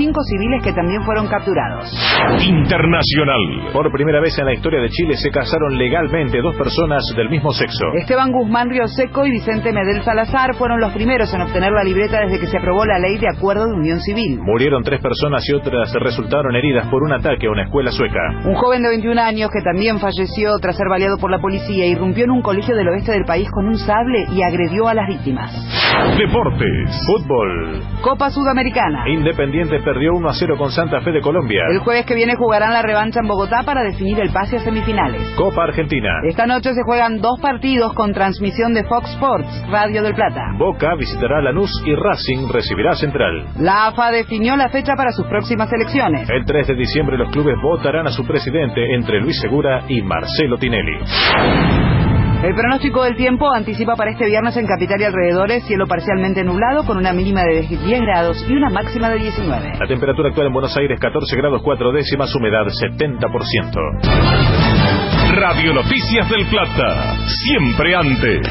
5 civiles que también fueron capturados. Internacional. Por primera vez en la historia de Chile se casaron legalmente 2 personas del mismo sexo. Esteban Guzmán Rioseco y Vicente Medel Salazar fueron los primeros en obtener la libreta desde que se aprobó la ley de acuerdo de unión civil. Murieron 3 personas y otras resultaron heridas por un ataque a una escuela sueca. Un joven de 21 años que también falleció tras ser baleado por la policía irrumpió en un colegio del oeste del país con un sable y agredió a las víctimas. Deportes. Fútbol. Copa Sudamericana. Independiente perdió 1-0 con Santa Fe de Colombia. El jueves que viene jugarán la revancha en Bogotá para definir el pase a semifinales. Copa Argentina. Esta noche se juegan 2 partidos con transmisión de Fox Sports, Radio del Plata. Boca visitará Lanús y Racing recibirá Central. La AFA definió la fecha para sus próximas elecciones. El 3 de diciembre los clubes votarán a su presidente entre Luis Segura y Marcelo Tinelli. El pronóstico del tiempo anticipa para este viernes en capital y alrededores cielo parcialmente nublado con una mínima de 10 grados y una máxima de 19. La temperatura actual en Buenos Aires 14 grados 4 décimas, humedad 70%. Radio Noticias del Plata, siempre antes.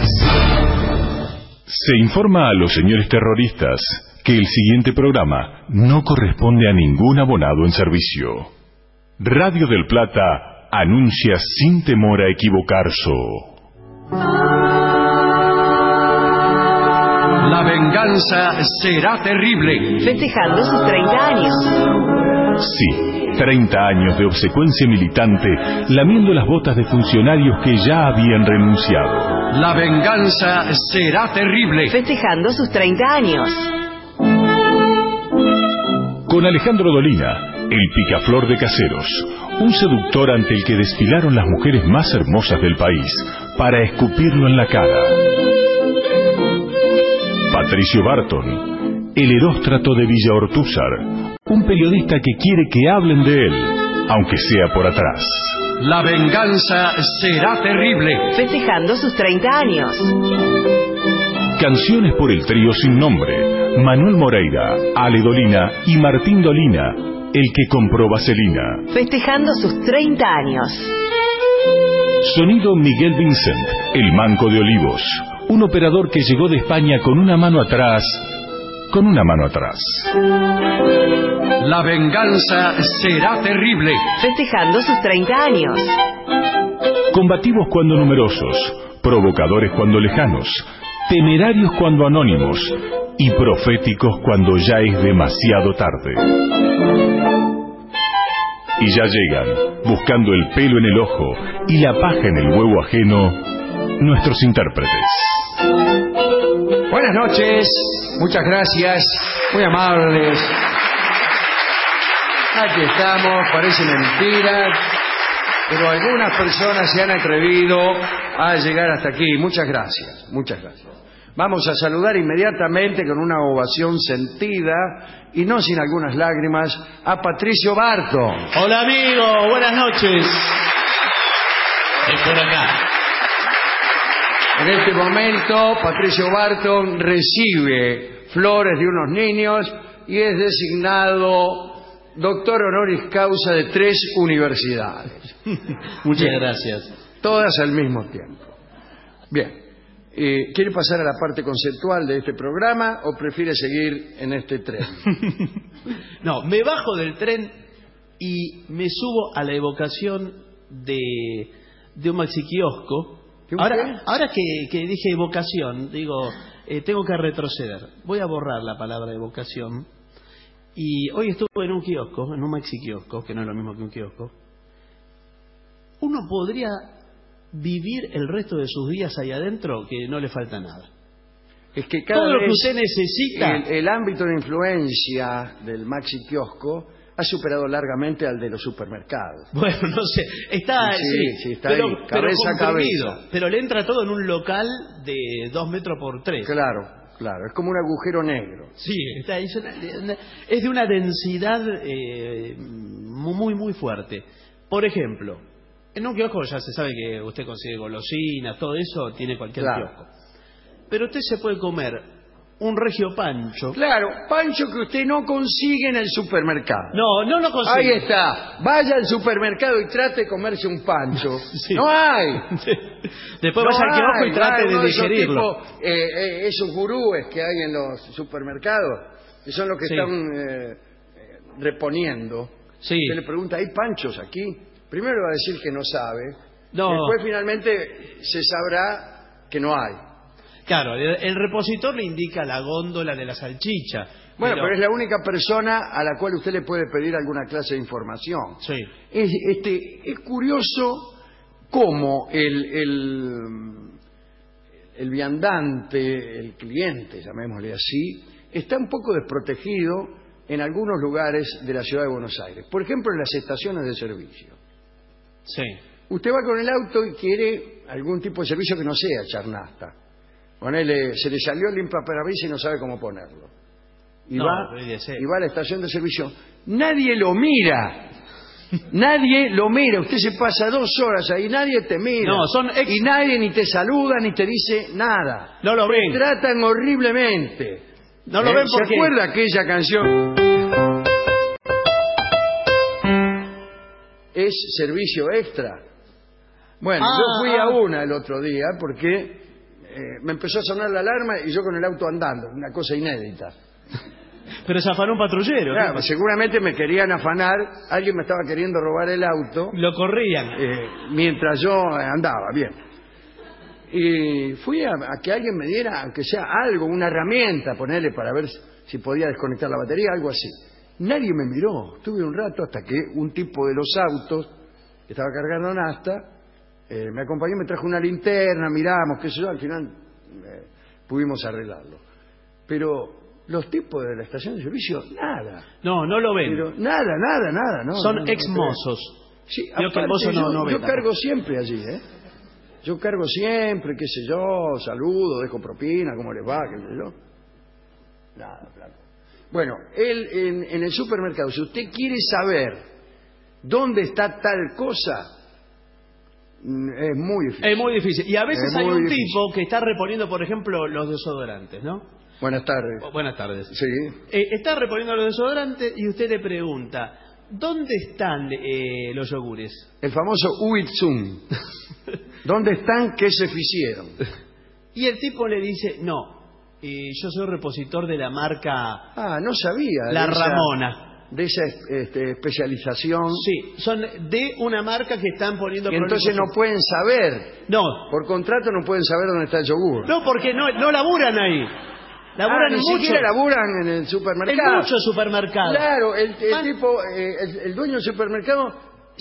Se informa a los señores terroristas que el siguiente programa no corresponde a ningún abonado en servicio. Radio del Plata anuncia sin temor a equivocarse. La venganza será terrible. Festejando sus 30 años. Sí, 30 años de obsecuencia militante, lamiendo las botas de funcionarios que ya habían renunciado. La venganza será terrible. Festejando sus 30 años. Con Alejandro Dolina, el picaflor de Caseros, un seductor ante el que desfilaron las mujeres más hermosas del país para escupirlo en la cara. Patricio Barton, el Heróstrato de Villa Ortúzar, un periodista que quiere que hablen de él, aunque sea por atrás. La venganza será terrible. Festejando sus 30 años. Canciones por el trío sin nombre, Manuel Moreira, Ale Dolina y Martín Dolina, el que compró vaselina. Festejando sus 30 años. Sonido Miguel Vincent, el Manco de Olivos, un operador que llegó de España con una mano atrás. La venganza será terrible. Festejando sus 30 años. Combativos cuando numerosos, provocadores cuando lejanos, temerarios cuando anónimos y proféticos cuando ya es demasiado tarde. Y ya llegan, buscando el pelo en el ojo y la paja en el huevo ajeno, nuestros intérpretes. Buenas noches, muchas gracias, muy amables. Aquí estamos, parece mentira, pero algunas personas se han atrevido a llegar hasta aquí. Muchas gracias, muchas gracias. Vamos a saludar inmediatamente con una ovación sentida y no sin algunas lágrimas a Patricio Barton. Hola amigo, buenas noches. Es por acá. En este momento Patricio Barton recibe flores de unos niños y es designado doctor honoris causa de 3 universidades. Muchas gracias. Todas al mismo tiempo. Bien. ¿Quiere pasar a la parte conceptual de este programa o prefiere seguir en este tren? No, me bajo del tren y me subo a la evocación de un maxiquiosco. Ahora que dije evocación, digo, tengo que retroceder. Voy a borrar la palabra evocación. Y hoy estuve en un kiosco, en un maxiquiosco, que no es lo mismo que un kiosco. Uno podría vivir el resto de sus días ahí adentro que no le falta nada. Es que cada todo lo que vez usted necesita. El ámbito de influencia del maxi kiosco ha superado largamente al de los supermercados. Bueno, no sé, está, sí, está pero, ahí, pero cabeza a cabeza. Pero le entra todo en un local de 2 metros por 3. Claro, es como un agujero negro. Sí, está ahí, es de una densidad muy, muy fuerte. Por ejemplo, en un kiosco ya se sabe que usted consigue golosinas, todo eso, tiene cualquier kiosco. Pero usted se puede comer un regio pancho. Claro, pancho que usted no consigue en el supermercado. No lo consigue. Ahí está. Vaya al supermercado y trate de comerse un pancho. Sí. No hay. Después vaya al kiosco y trate de digerirlo. Esos gurúes que hay en los supermercados, que son los que están reponiendo, Sí. usted le pregunta, ¿hay panchos aquí? Primero va a decir que no sabe. No. Después finalmente se sabrá que no hay. Claro, el repositor le indica la góndola de la salchicha. Bueno, pero es la única persona a la cual usted le puede pedir alguna clase de información. Sí. Es curioso cómo el viandante, el cliente, llamémosle así, está un poco desprotegido en algunos lugares de la ciudad de Buenos Aires. Por ejemplo, en las estaciones de servicio. Sí. Usted va con el auto y quiere algún tipo de servicio que no sea charnasta. Ponele, se le salió el limpiaparabrisas y no sabe cómo ponerlo. Y va a la estación de servicio. Nadie lo mira. Nadie lo mira. Usted se pasa 2 horas ahí, nadie te mira. Y nadie ni te saluda ni te dice nada. No lo ven. Te tratan horriblemente. No lo ven porque... ¿Se acuerda aquella canción? Es servicio extra. Bueno, yo fui a una el otro día porque me empezó a sonar la alarma y yo con el auto andando, una cosa inédita. Pero se afanó un patrullero. Claro, seguramente me querían afanar, alguien me estaba queriendo robar el auto. Lo corrían. Mientras yo andaba, bien. Y fui a que alguien me diera, aunque sea algo, una herramienta, ponerle para ver si podía desconectar la batería, algo así. Nadie me miró. Estuve un rato hasta que un tipo de los autos, que estaba cargando nafta, me acompañó, me trajo una linterna, miramos, qué sé yo, al final pudimos arreglarlo. Pero los tipos de la estación de servicio, nada. No lo ven. Pero nada. No, son ex-mozos. Sí, creo que el mozo no ve. Yo cargo siempre allí, Yo cargo siempre, qué sé yo, saludo, dejo propina, cómo les va, qué sé yo. Nada, claro. Bueno, en el supermercado, si usted quiere saber dónde está tal cosa, es muy difícil. Es muy difícil. Y a veces hay un tipo que está reponiendo, por ejemplo, los desodorantes, ¿no? Buenas tardes. Buenas tardes. Sí. Está reponiendo los desodorantes y usted le pregunta, ¿dónde están los yogures? El famoso Uitzum. ¿Dónde están que se hicieron? Y el tipo le dice, no, yo soy repositor de la marca... no sabía. La Ramona. De esa especialización. Sí, son de una marca que están poniendo... Y entonces no pueden saber. No. Por contrato no pueden saber dónde está el yogur. No, porque no laburan ahí. Laburan ni mucho. siquiera laburan en el supermercado. En muchos supermercados. Claro, el dueño del supermercado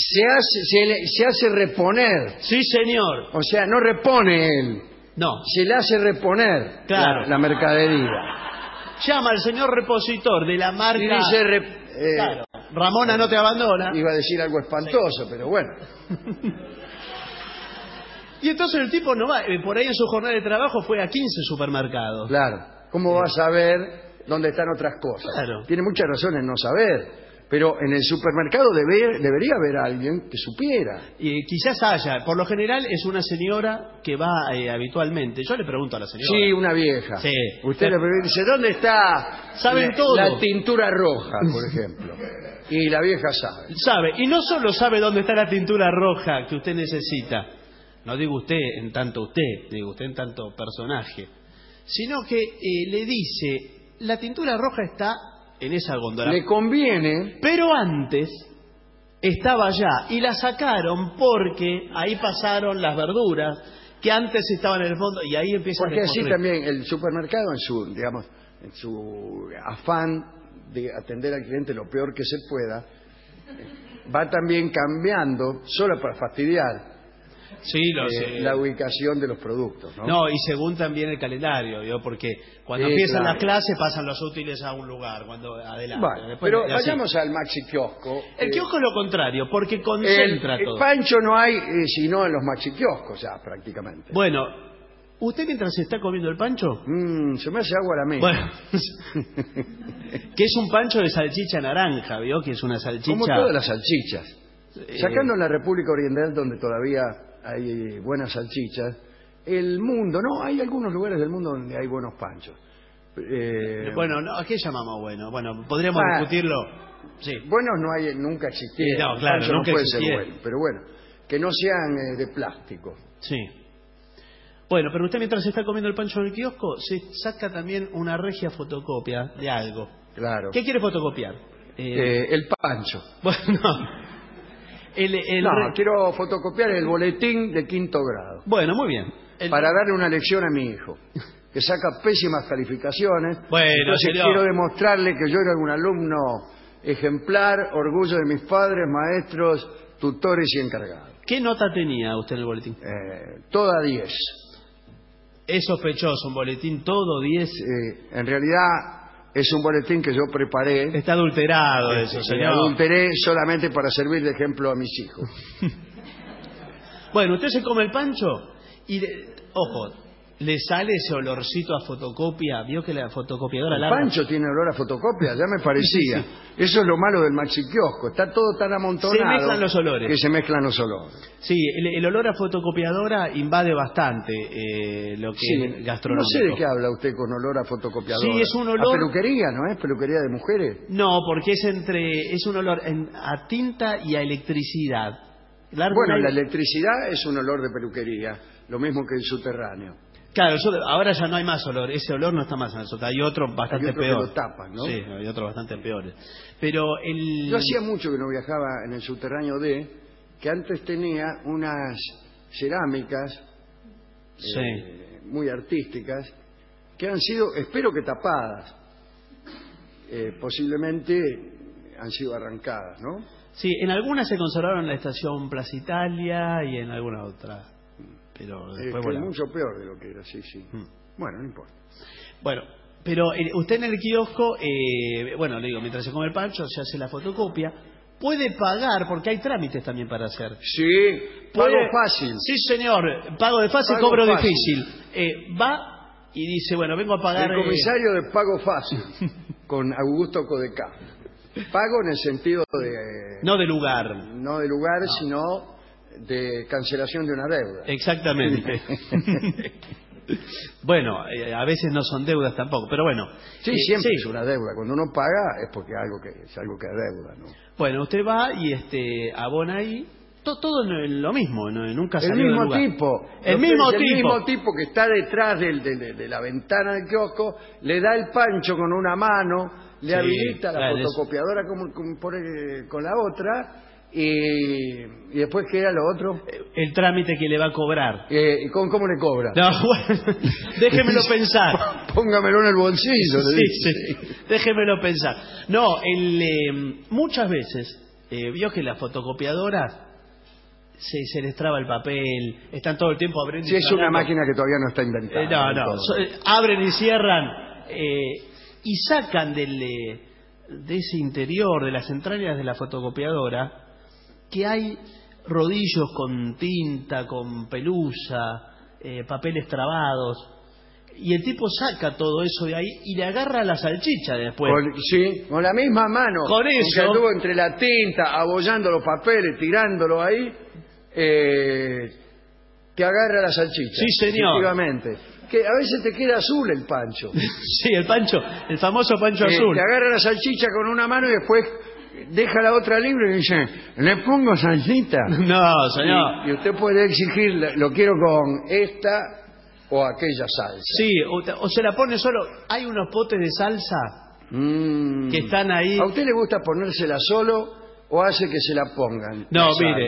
se hace reponer. Sí, señor. O sea, no repone él. No. Se le hace reponer la mercadería. Llama al señor repositor de la marca... Y dice... claro, Ramona no te abandona. Iba a decir algo espantoso, pero bueno. Y entonces el tipo no va... por ahí en su jornada de trabajo fue a 15 supermercados. Claro. ¿Cómo va a saber dónde están otras cosas? Claro. Tiene muchas razones no saber. Pero en el supermercado debería haber alguien que supiera. Y quizás haya. Por lo general es una señora que va habitualmente. Yo le pregunto a la señora. Sí, una vieja. Sí. Usted le pregunta, dice, ¿dónde está Saben todo. La tintura roja, por ejemplo? Y la vieja sabe. Sabe. Y no solo sabe dónde está la tintura roja que usted necesita. No digo usted en tanto usted, digo usted en tanto personaje. Sino que le dice, la tintura roja está en esa góndola. Le conviene. Pero antes estaba allá y la sacaron porque ahí pasaron las verduras que antes estaban en el fondo y ahí empieza porque así también el supermercado en su afán de atender al cliente lo peor que se pueda, va también cambiando solo para fastidiar. Sí, la ubicación de los productos, ¿no? No, y según también el calendario, ¿no? Porque cuando empiezan las clases pasan los útiles a un lugar, cuando adelante. Bueno, pero vayamos al maxi kiosco. El kiosco es lo contrario, porque concentra todo. El pancho no hay sino en los maxi kioscos ya prácticamente. Bueno, ¿usted mientras se está comiendo el pancho? Se me hace agua la mente. Bueno, que es un pancho de salchicha naranja, ¿vio? Que es una salchicha... Como todas las salchichas. Sacando en la República Oriental donde todavía hay buenas salchichas, el mundo, no, hay algunos lugares del mundo donde hay buenos panchos. Bueno, no, ¿a qué llamamos bueno? Bueno, podríamos discutirlo. Sí. Buenos no hay, nunca existieron. No, claro, nunca no puede ser bueno, pero bueno, que no sean de plástico. Sí. Bueno, pero usted mientras está comiendo el pancho en el kiosco, se saca también una regia fotocopia de algo. Claro. ¿Qué quiere fotocopiar? El Pancho. Bueno, quiero fotocopiar el boletín de 5º grado. Bueno, muy bien. Para darle una lección a mi hijo, que saca pésimas calificaciones. Bueno, entonces señor, quiero demostrarle que yo era un alumno ejemplar, orgullo de mis padres, maestros, tutores y encargados. ¿qué nota tenía usted en el boletín? Toda 10. Es sospechoso, un boletín todo 10. En realidad es un boletín que yo preparé. Está adulterado eso, señor. Adulteré solamente para servir de ejemplo a mis hijos. Bueno, usted se come el pancho y, ojo, le sale ese olorcito a fotocopia. ¿Vio que la fotocopiadora El larga? Pancho tiene olor a fotocopia, ya me parecía. Sí. Eso es lo malo del maxi kiosco. Está todo tan amontonado. Se mezclan los olores. Que se mezclan los olores. Sí, el olor a fotocopiadora invade bastante lo que es gastronómico. No sé de qué habla usted con olor a fotocopiadora. Sí, es un olor... A peluquería, ¿no es? ¿Peluquería de mujeres? No, porque es un olor a tinta y a electricidad. Bueno, la electricidad es un olor de peluquería, lo mismo que el subterráneo. Claro, ahora ya no hay más olor. Ese olor no está más en el sótano. Hay otro bastante peor. Que lo tapan, ¿no? Sí, hay otros bastante peores. Pero Yo hacía mucho que no viajaba en el subterráneo D, que antes tenía unas cerámicas muy artísticas que han sido, espero que tapadas, posiblemente han sido arrancadas, ¿no? Sí, en algunas se conservaron en la estación Plaza Italia y en alguna otra. Pero después es mucho peor de lo que era, sí. Bueno, no importa. Bueno, pero usted en el kiosco, le digo, mientras se come el pancho, se hace la fotocopia, puede pagar, porque hay trámites también para hacer. Sí, pago fácil. Sí, señor, pago de fácil, Pago cobro fácil. difícil. Va y dice, bueno, vengo a pagar... El comisario de pago fácil, con Augusto Codecá. Pago en el sentido de... No de lugar. No de lugar, sino de cancelación de una deuda. Exactamente. Bueno, a veces no son deudas tampoco, pero bueno. Sí, siempre es una deuda. Cuando uno paga es porque es algo que es deuda, ¿no? Bueno, usted va y abona ahí. Todo lo mismo, ¿no? Nunca salió el mismo del lugar. tipo. El mismo tipo. El mismo tipo que está detrás de la ventana del kiosco, le da el pancho con una mano, le habilita la fotocopiadora con la otra, y después queda lo otro. El trámite que le va a cobrar. ¿Y cómo le cobra? No, bueno, déjemelo pensar. Póngamelo en el bolsillo. Sí. Déjemelo pensar. No, muchas veces, vio que las fotocopiadoras se les traba el papel, están todo el tiempo abriendo y cerrando. Sí, es una máquina que todavía no está inventada. No. Abren y cierran y sacan de ese interior, de las entrañas de la fotocopiadora, que hay rodillos con tinta, con pelusa, papeles trabados, y el tipo saca todo eso de ahí y le agarra la salchicha después. Con la misma mano. Con eso. Que anduvo entre la tinta, abollando los papeles, tirándolo ahí, te agarra la salchicha. Sí, señor. Efectivamente. Que a veces te queda azul el pancho. Sí, el pancho, el famoso pancho azul. Te agarra la salchicha con una mano y después deja la otra libre y dice, ¿le pongo salsita? No, señor. Y usted puede exigir, lo quiero con esta o aquella salsa. Sí, o se la pone solo. Hay unos potes de salsa que están ahí. ¿A usted le gusta ponérsela solo o hace que se la pongan? No, mire,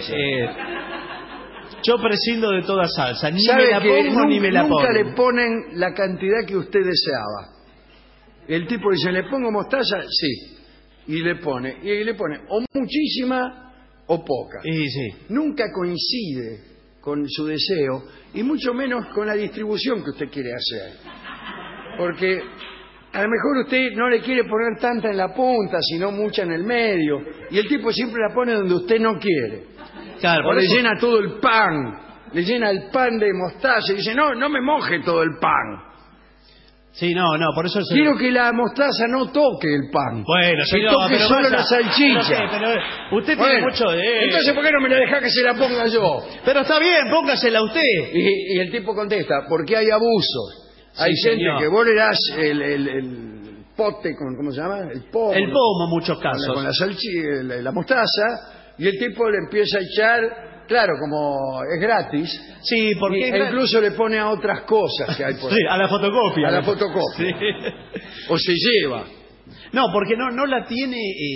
yo prescindo de toda salsa. Ni me la pongo ni me la pongo. Nunca le ponen la cantidad que usted deseaba. El tipo dice, ¿le pongo mostaza? Sí. Y le pone o muchísima o poca. Sí. Nunca coincide con su deseo y mucho menos con la distribución que usted quiere hacer. Porque a lo mejor usted no le quiere poner tanta en la punta, sino mucha en el medio. Y el tipo siempre la pone donde usted no quiere. Claro, o le llena todo el pan. Le llena el pan de mostaza y dice, no me moje todo el pan. Sí, no, por eso... Quiero que la mostaza no toque el pan. Bueno, que toque solo la salchicha. No sé, pero usted tiene mucho de... Entonces, ¿por qué no me la deja que se la ponga yo? Pero está bien, póngasela usted. Y el tipo contesta, porque hay abusos. Sí, hay gente señor. que vos le das el pote con, ¿cómo se llama? El pomo. El pomo, en muchos casos. Con la salchicha, la mostaza, y el tipo le empieza a echar... Claro, como es gratis. Sí, porque incluso le pone a otras cosas que hay por ahí. Sí, a la fotocopia. A la fotocopia. Sí. O se lleva. No, porque no la tiene,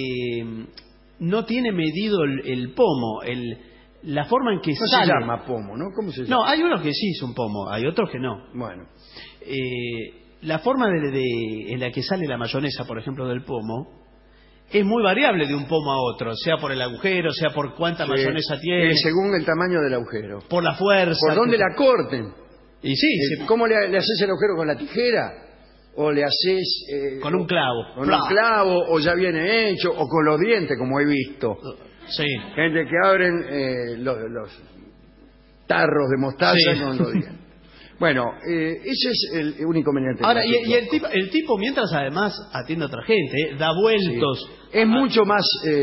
no tiene medido el pomo, la forma en que no sale. se llama pomo, ¿no? ¿Cómo se llama? No, hay unos que sí son pomo, hay otros que no. Bueno. La forma en la que sale la mayonesa, por ejemplo, del pomo, es muy variable de un pomo a otro, sea por el agujero, sea por cuánta mayonesa tiene. Según el tamaño del agujero. Por la fuerza. Por dónde la corten. Y sí. ¿Cómo le haces el agujero? ¿Con la tijera? ¿O le haces... con un clavo. Con un clavo, o ya viene hecho, o con los dientes, como he visto. Sí. Gente que abren los tarros de mostaza con los dientes. Bueno, ese es el único inconveniente. Ahora, y el tipo, mientras además atiende a otra gente, da vueltos. Sí. Es mucho más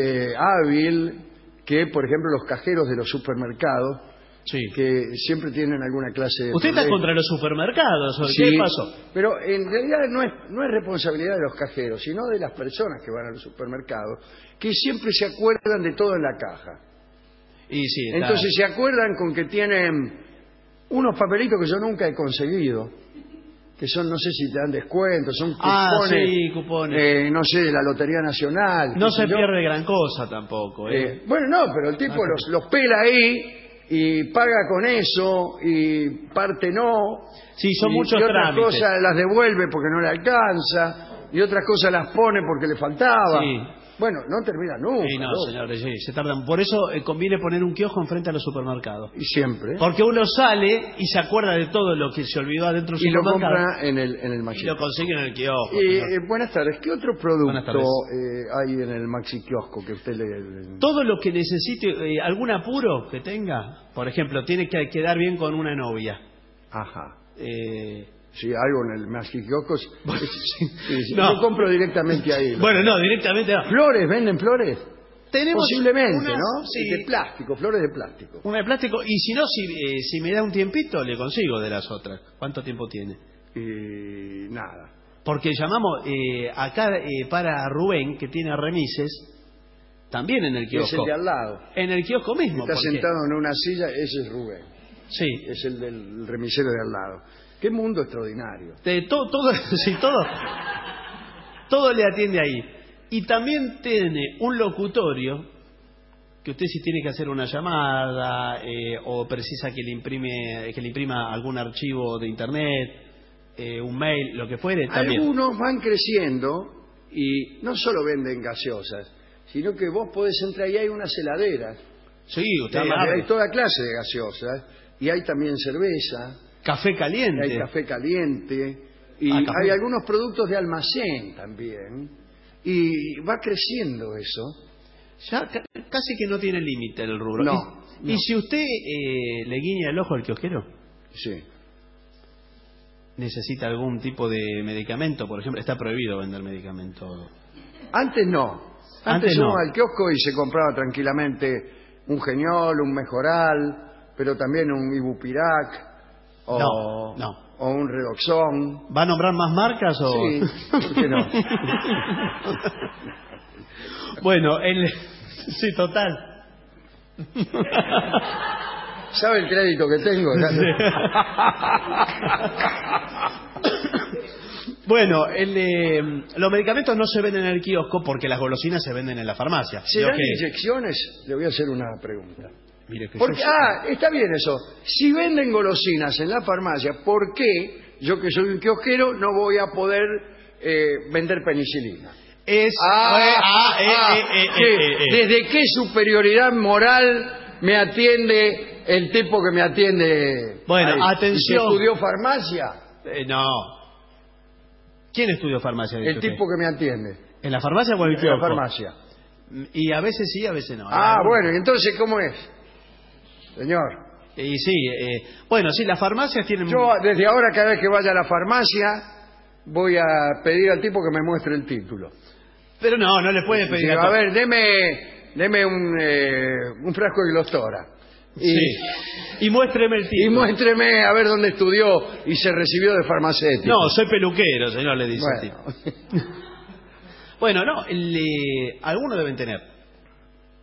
hábil que, por ejemplo, los cajeros de los supermercados, que siempre tienen alguna clase de... ¿Usted está contra los supermercados? ¿O sí, qué pasó? Pero en realidad no es responsabilidad de los cajeros, sino de las personas que van a los supermercados, que siempre se acuerdan de todo en la caja. Y sí, entonces se acuerdan con que tienen unos papelitos que yo nunca he conseguido, que son, no sé si te dan descuento, son cupones, cupones. No sé, de la Lotería Nacional. No se pierde gran cosa tampoco. Bueno, no, pero el tipo los pela ahí y paga con eso y parte no. Sí, son muchos y otras trámites. cosas las devuelve porque no le alcanza y otras cosas las pone porque le faltaba. Sí. Bueno, no termina nunca. Sí, no, señores, sí, se tardan. Por eso conviene poner un kiosco enfrente a los supermercados. Y siempre. Porque uno sale y se acuerda de todo lo que se olvidó adentro del supermercado. Y lo compra en el Maxi. Y lo consigue en el kiosco. Buenas tardes. ¿Qué otro producto hay en el Maxi Kiosco que usted le... Todo lo que necesite, algún apuro que tenga. Por ejemplo, tiene que quedar bien con una novia. Ajá. Sí, algo en el Maxi Kiosco. Sí. No. Yo compro directamente ahí. Bueno, no, directamente no. ¿Flores? ¿Venden flores? Tenemos posiblemente, unas, ¿no? Sí. De plástico, flores de plástico. Una de plástico. Y si no, si me da un tiempito, le consigo de las otras. ¿Cuánto tiempo tiene? Nada. Porque llamamos acá para Rubén, que tiene remises, también en el kiosco. Es el de al lado. En el kiosco mismo. Está sentado en una silla, ese es Rubén. Sí. Es el del remisero de al lado. Qué mundo extraordinario. Todo le atiende ahí. Y también tiene un locutorio que usted si tiene que hacer una llamada o precisa que le imprima algún archivo de internet, un mail, lo que fuere, también. Algunos van creciendo y no solo venden gaseosas, sino que vos podés entrar y hay unas heladeras. Sí, usted hay toda clase de gaseosas y hay también cerveza. Café caliente. Hay café caliente y hay algunos productos de almacén también. Y va creciendo eso. Ya casi que no tiene límite el rubro. No. ¿Y si usted le guiña el ojo al kiosquero? Sí. ¿Necesita algún tipo de medicamento? Por ejemplo, está prohibido vender medicamento. Antes no. Antes uno al kiosco y se compraba tranquilamente un Geniol, un Mejoral, pero también un Ibupirac. O un Redoxón. ¿Va a nombrar más marcas o...? Sí, ¿por qué no? Bueno, sí, total. ¿Sabe el crédito que tengo? Bueno, los medicamentos no se venden en el kiosco porque las golosinas se venden en la farmacia. ¿Se dan inyecciones? Le voy a hacer una pregunta. Mire que está bien eso. Si venden golosinas en la farmacia, ¿por qué yo que soy un kiosquero no voy a poder vender penicilina? ¿Desde qué superioridad moral me atiende el tipo que me atiende? Bueno, atención. ¿Estudió farmacia? No. ¿Quién estudió farmacia? El tipo que me atiende. ¿En la farmacia o en el kiosco? En la farmacia. Y a veces sí, a veces no. Bueno, entonces ¿cómo es? Señor. Y sí, bueno, sí, las farmacias tienen... Yo desde ahora cada vez que vaya a la farmacia voy a pedir al tipo que me muestre el título. Pero no le puede pedir a ver, deme un frasco de Glostora. Y muéstreme el título. Y muéstreme a ver dónde estudió y se recibió de farmacéutico. No, soy peluquero, señor, le dice el tipo. Bueno, no, algunos deben tener.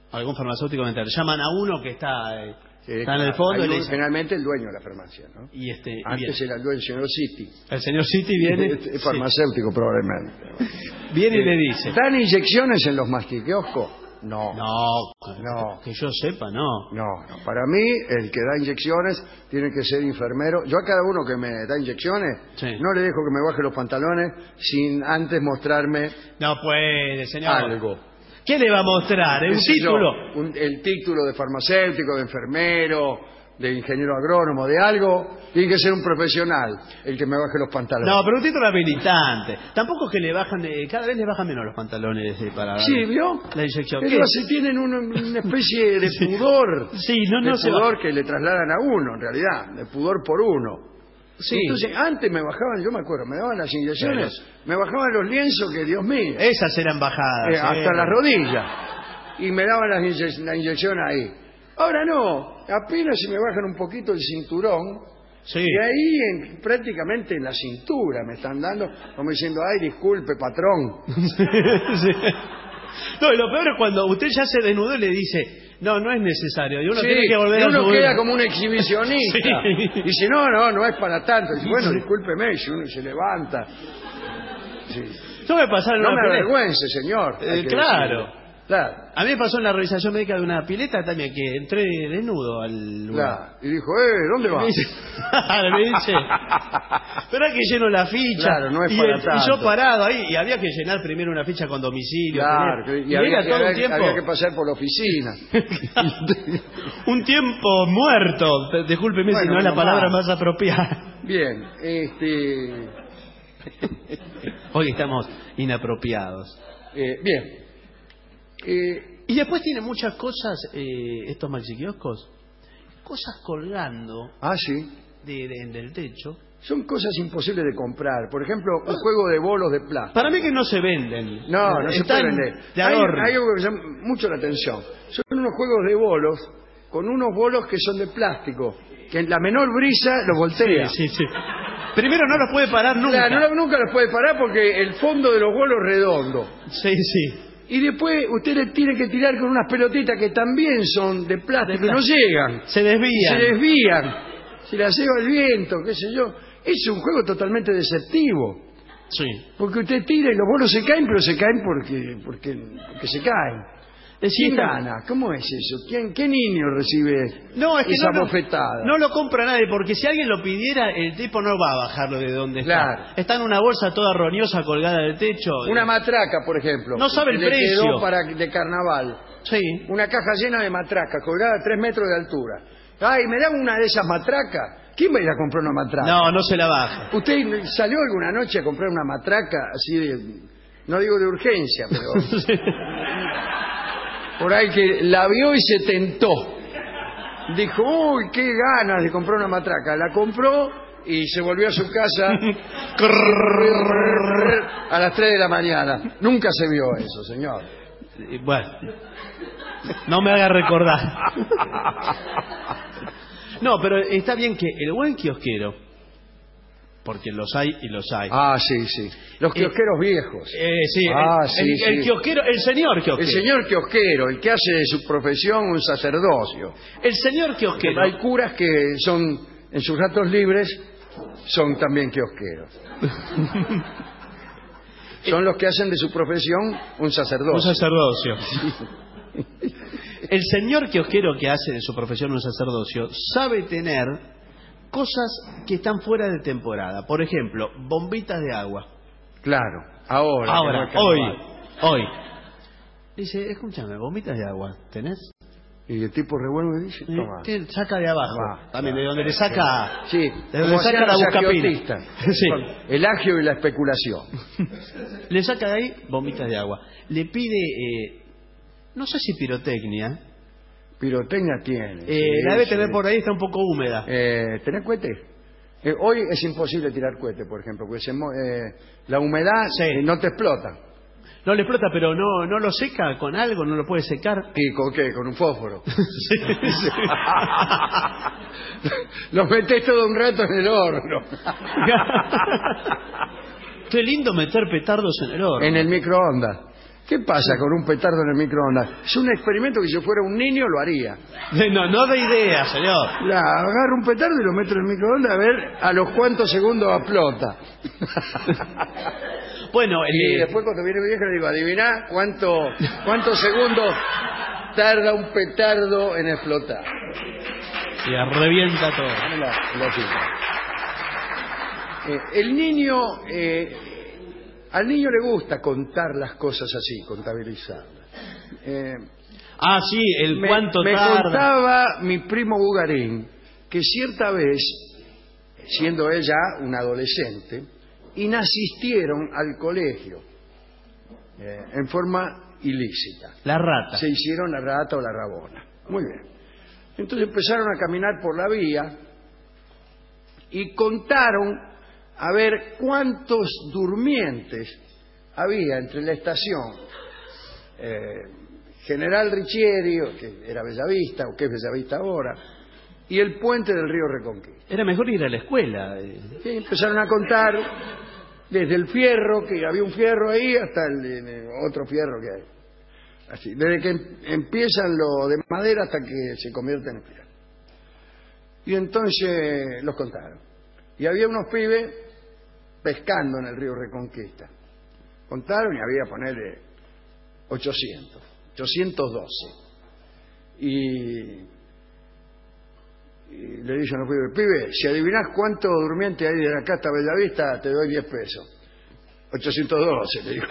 Algún farmacéutico me entera. Llaman a uno que está en claro, el fondo. Y le dicen, generalmente el dueño de la farmacia, ¿no? Antes era el dueño, el señor City. El señor City viene... Es farmacéutico, probablemente. Viene y le dice... ¿Dan inyecciones en los masquiquioscos? No. No. Que yo sepa, no. No. Para mí, el que da inyecciones tiene que ser enfermero. Yo a cada uno que me da inyecciones, no le dejo que me baje los pantalones sin antes mostrarme... No puede, señor. Algo. ¿Qué le va a mostrar? ¿Un título? El título de farmacéutico, de enfermero, de ingeniero agrónomo, de algo. Tiene que ser un profesional el que me baje los pantalones. No, pero un título habilitante. Tampoco es que le bajan, cada vez le bajan menos los pantalones para dar ¿vio? La inyección. Pero se tienen una especie de pudor. Sí, no de se pudor que le trasladan a uno, en realidad. De pudor por uno. Sí. Entonces, antes me bajaban, yo me acuerdo, me daban las inyecciones, me bajaban los lienzos que, Dios mío. Esas eran bajadas. Hasta las rodillas. Y me daban la inyección ahí. Ahora no, apenas se me bajan un poquito el cinturón, y ahí prácticamente en la cintura me están dando, como diciendo, ay, disculpe, patrón. Sí. No, y lo peor es cuando usted ya se desnudó y le dice, no es necesario, y uno tiene que volver a subir. Uno queda como un exhibicionista. Y dice, no es para tanto. Dice, bueno, discúlpeme, si uno se levanta. Sí. No me pasaron no me avergüence, señor. Claro. A mí me pasó en la revisación médica de una pileta también, que entré desnudo al lugar. Claro. Y dijo, ¿dónde va? Me dice, pero hay que lleno la ficha. Claro, no es para tanto. Y yo parado ahí, y había que llenar primero una ficha con domicilio. Claro, y había que pasar por la oficina. Un tiempo muerto. Discúlpeme si no es la palabra más apropiada. Bien, Hoy estamos inapropiados. Bien. Y después tiene muchas cosas, estos maxiquioscos, cosas colgando sí. del techo. Son cosas imposibles de comprar. Por ejemplo, un juego de bolos de plástico. Para mí que no se venden. No se puede vender. Hay algo que me llama mucho la atención. Son unos juegos de bolos con unos bolos que son de plástico, que en la menor brisa los voltea. Sí. Primero no los puede parar nunca. Claro, nunca los puede parar porque el fondo de los bolos es redondo. Sí. Y después usted le tiene que tirar con unas pelotitas que también son de plástico y no llegan. Se desvían. Se las lleva el viento, qué sé yo. Es un juego totalmente deceptivo. Sí. Porque usted tira y los bolos se caen, pero se caen porque se caen. ¿Quién gana? ¿Cómo es eso? ¿Qué niño recibe esa bofetada? No lo compra nadie, porque si alguien lo pidiera, el tipo no va a bajarlo de donde está. Está en una bolsa toda roñosa colgada del techo. Una matraca, por ejemplo. No sabe el precio. Quedó de carnaval. Sí. Una caja llena de matracas, colgada a 3 metros de altura. Ay, ¿me dan una de esas matracas? ¿Quién va a ir a comprar una matraca? No se la baja. ¿Usted salió alguna noche a comprar una matraca así de... No digo de urgencia, pero... Por ahí que la vio y se tentó. Dijo, uy, qué ganas de comprar una matraca. La compró y se volvió a su casa a las 3 de la mañana. Nunca se vio eso, señor. Bueno, no me haga recordar. No, pero está bien que el buen kiosquero, porque los hay y los hay. Sí. Los kiosqueros viejos. Sí, el kiosquero, el señor kiosquero. El señor kiosquero, el que hace de su profesión un sacerdocio. El señor kiosquero. Hay curas que son, en sus ratos libres, son también kiosqueros. Son los que hacen de su profesión un sacerdocio. Un sacerdocio. El señor kiosquero que hace de su profesión un sacerdocio sabe tener cosas que están fuera de temporada. Por ejemplo, bombitas de agua. Claro, ahora, hoy. Dice, escúchame, bombitas de agua, ¿tenés? Y el tipo revuelve y dice, toma. Saca de abajo. También de donde le saca... Sí, de donde saca la buscapina. Sí. El agio y la especulación. Le saca de ahí bombitas de agua. Le pide, no sé si pirotecnia. Pirotecnia tiene. La debe tener por ahí, está un poco húmeda. ¿Tenés cohete? Hoy es imposible tirar cohete, por ejemplo, porque la humedad no te explota. No le explota, pero no lo seca con algo, no lo puede secar. ¿Y con qué? ¿Con un fósforo? Sí. Lo metés todo un rato en el horno. Qué lindo meter petardos en el horno. En el microondas. ¿Qué pasa con un petardo en el microondas? Es un experimento que si yo fuera un niño lo haría. No de idea, señor. Agarro un petardo y lo meto en el microondas a ver a los cuántos segundos explota. Bueno, y después cuando viene mi vieja le digo, adiviná cuántos segundos tarda un petardo en explotar. Y revienta todo. El niño... al niño le gusta contar las cosas así, contabilizarlas. Sí, cuánto me tarda. contaba mi primo Bugarín que cierta vez, siendo ella un adolescente, inasistieron al colegio en forma ilícita. La rata. Se hicieron la rata o la rabona. Muy bien. Entonces empezaron a caminar por la vía y contaron a ver cuántos durmientes había entre la estación General Richieri, que era Bellavista, o que es Bellavista ahora, y el puente del río Reconquista. Era mejor ir a la escuela. Sí, empezaron a contar desde el fierro, que había un fierro ahí, hasta el otro fierro que hay. Así, desde que empiezan lo de madera hasta que se convierten en fierro. Y entonces los contaron. Y había unos pibes pescando en el río Reconquista. Contaron y había, ponerle 812. Y le dicen a los pibes, pibe, si adivinás cuánto durmiente hay de acá hasta Bellavista, te doy 10 pesos. 812, le dijo.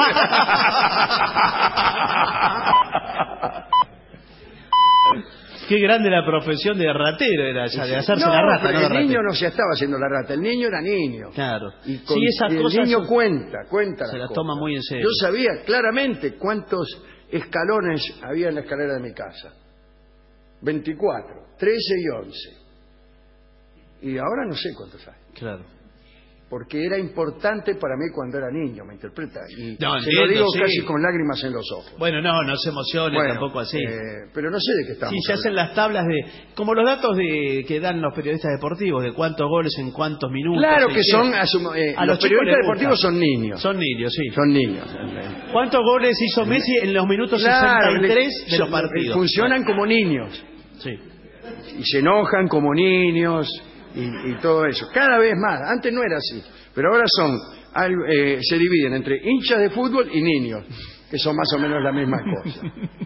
Qué grande la profesión de ratero era esa, de hacerse la rata. Pero no el niño no se estaba haciendo la rata, el niño era niño. Claro. Y esas el cosas niño cuenta se las toma muy en serio. Yo sabía claramente cuántos escalones había en la escalera de mi casa. 24, 13 y 11. Y ahora no sé cuántos hay. Claro. Porque era importante para mí cuando era niño, ¿me interpreta? Y no, se lo digo sí. casi con lágrimas en los ojos. Bueno, no se emocione tampoco así. Pero no sé de qué estamos Sí, se hacen las tablas como los datos que dan los periodistas deportivos, de cuántos goles en cuántos minutos. Claro que son, a los periodistas deportivos son niños. Son niños, sí. Son niños. ¿Cuántos goles hizo Messi en los minutos 63 de los partidos? Funcionan como niños. Sí. Y se enojan como niños y todo eso. Cada vez más. Antes no era así. Pero ahora se dividen entre hinchas de fútbol y niños, que son más o menos la misma cosa.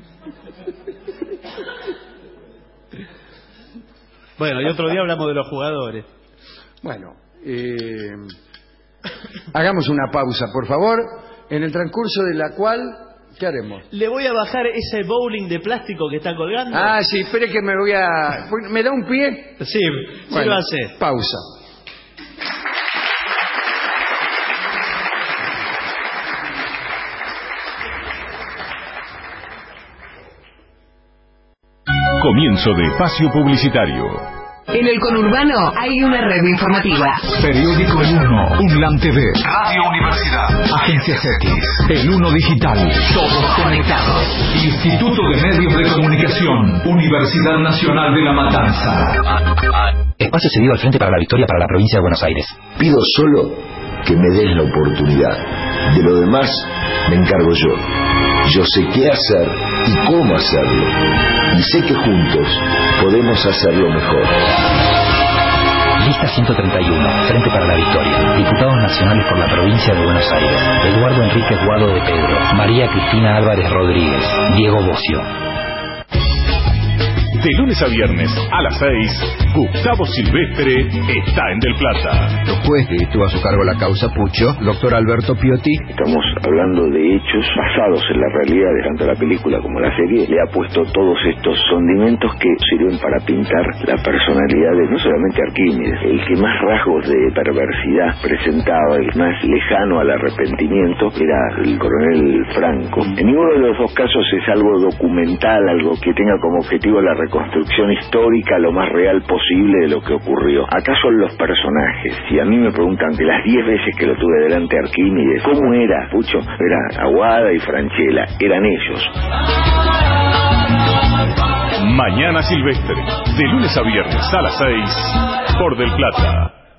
Bueno, y otro día hablamos de los jugadores. Bueno, hagamos una pausa, por favor, en el transcurso de la cual, ¿qué haremos? Le voy a bajar ese bowling de plástico que está colgando. Sí, espere que ¿me da un pie? Sí, bueno, lo hace. Pausa. Comienzo de espacio publicitario. En el conurbano hay una red informativa. Periódico El Uno, UNLAM TV, Radio Universidad, Agencias X, El Uno Digital, todos conectados. Instituto de Medios de Comunicación, Universidad Nacional de La Matanza. Espacio cedido al Frente para la Victoria para la provincia de Buenos Aires. Pido solo que me den la oportunidad. De lo demás me encargo yo. Yo sé qué hacer y cómo hacerlo. Y sé que juntos podemos hacerlo mejor. Lista 131, Frente para la Victoria. Diputados nacionales por la provincia de Buenos Aires. Eduardo Enrique Guado de Pedro. María Cristina Álvarez Rodríguez. Diego Bocio. De lunes a viernes a las 6, Gustavo Silvestre está en Del Plata. El juez que tuvo a su cargo la causa Pucho, doctor Alberto Piotti. Estamos hablando de hechos basados en la realidad, tanto la película como la serie. Le ha puesto todos estos condimentos que sirven para pintar la personalidad de no solamente Arquímedes, el que más rasgos de perversidad presentaba, el más lejano al arrepentimiento, era el coronel Franco. En ninguno de los dos casos es algo documental, algo que tenga como objetivo la reconstrucción histórica lo más real posible de lo que ocurrió. Acá son los personajes. Si a mí me preguntan de las 10 veces que lo tuve delante Arquímedes, ¿cómo era, Pucho? Era Aguada y Franchella, eran ellos. Mañana Silvestre, de lunes a viernes a las 6, por Del Plata.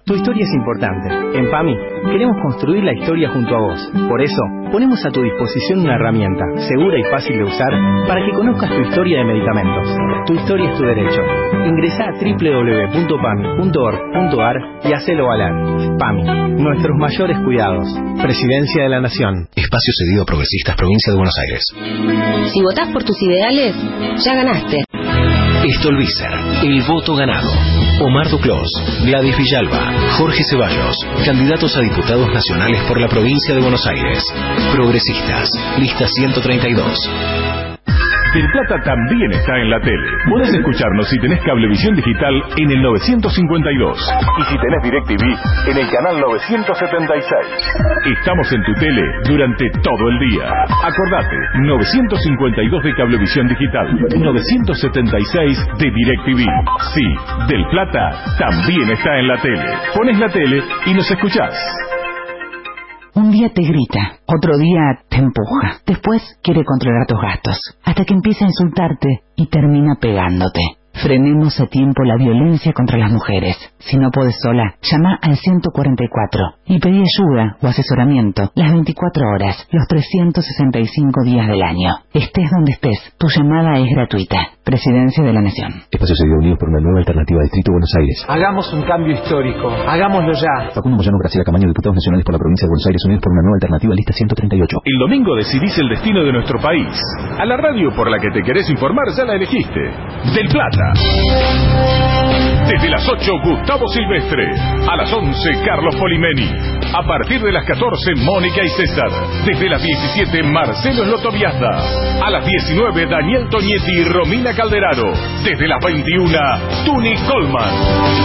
Tu historia es importante. En PAMI queremos construir la historia junto a vos. Por eso, ponemos a tu disposición una herramienta segura y fácil de usar para que conozcas tu historia de medicamentos. Tu historia es tu derecho. Ingresá a www.pami.org.ar y hacelo valer. PAMI, nuestros mayores cuidados. Presidencia de la Nación. Espacio cedido a Progresistas, Provincia de Buenos Aires. Si votás por tus ideales, ya ganaste. Stolbizer, el voto ganado. Omar Duclos, Gladys Villalba, Jorge Ceballos, candidatos a diputados nacionales por la provincia de Buenos Aires. Progresistas, lista 132. Del Plata también está en la tele. Podés escucharnos si tenés Cablevisión Digital en el 952. Y si tenés DirecTV en el canal 976. Estamos en tu tele durante todo el día. Acordate, 952 de Cablevisión Digital, 976 de DirecTV. Sí, Del Plata también está en la tele. Pones la tele y nos escuchás. Un día te grita, otro día te empuja, después quiere controlar tus gastos, hasta que empieza a insultarte y termina pegándote. Frenemos a tiempo la violencia contra las mujeres. Si no podés sola, llama al 144 y pedí ayuda o asesoramiento las 24 horas, los 365 días del año. Estés donde estés, tu llamada es gratuita. Presidencia de la Nación. Espacio cedido Unidos por una nueva alternativa Distrito Buenos Aires. Hagamos un cambio histórico. Hagámoslo ya. Facundo Moyano, Graciela Camaño, diputados nacionales por la provincia de Buenos Aires, Unidos por una nueva alternativa, lista 138. El domingo decidís el destino de nuestro país. A la radio por la que te querés informar ya la elegiste. Del Plata. Desde las 8, Gustavo Silvestre. A las 11, Carlos Polimeni. A partir de las 14, Mónica y César. Desde las 17, Marcelo Slotoviazda. A las 19, Daniel Toñetti y Romina Calderaro. Desde las 21, Tuni Colman.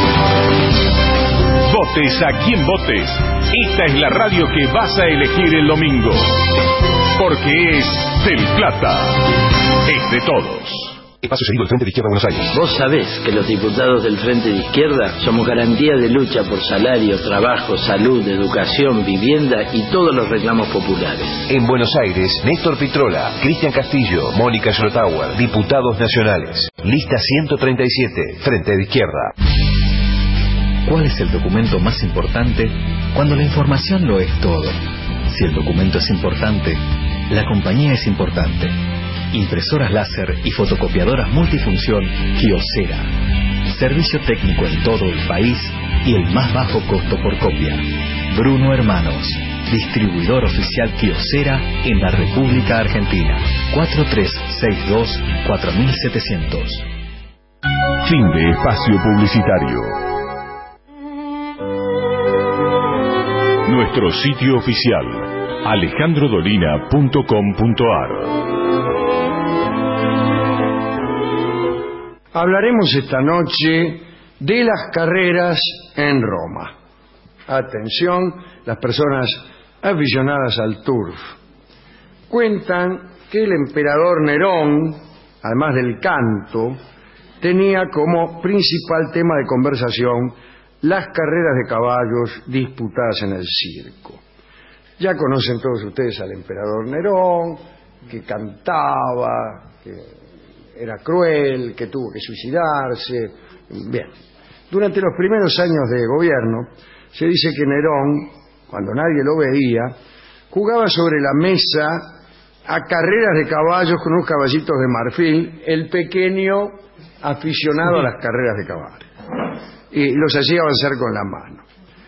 Votes a quien votes. Esta es la radio que vas a elegir el domingo. Porque es Del Plata. Es de todos. Espacio cedido al Frente de Izquierda Buenos Aires. Vos sabés que los diputados del Frente de Izquierda somos garantía de lucha por salario, trabajo, salud, educación, vivienda y todos los reclamos populares. En Buenos Aires, Néstor Pitrola, Cristian Castillo, Mónica Schlotauer, diputados nacionales. Lista 137, Frente de Izquierda. ¿Cuál es el documento más importante cuando la información lo es todo? Si el documento es importante, la compañía es importante. Impresoras láser y fotocopiadoras multifunción Kyocera. Servicio técnico en todo el país y el más bajo costo por copia. Bruno Hermanos, distribuidor oficial Kyocera en la República Argentina. 4362-4700. Fin de espacio publicitario. Nuestro sitio oficial, alejandrodolina.com.ar. Hablaremos esta noche de las carreras en Roma. Atención, las personas aficionadas al turf. Cuentan que el emperador Nerón, además del canto, tenía como principal tema de conversación las carreras de caballos disputadas en el circo. Ya conocen todos ustedes al emperador Nerón, que cantaba, que era cruel, que tuvo que suicidarse. Bien, durante los primeros años de gobierno se dice que Nerón, cuando nadie lo veía, jugaba sobre la mesa a carreras de caballos con unos caballitos de marfil, el pequeño aficionado a las carreras de caballos, y los hacía avanzar con la mano.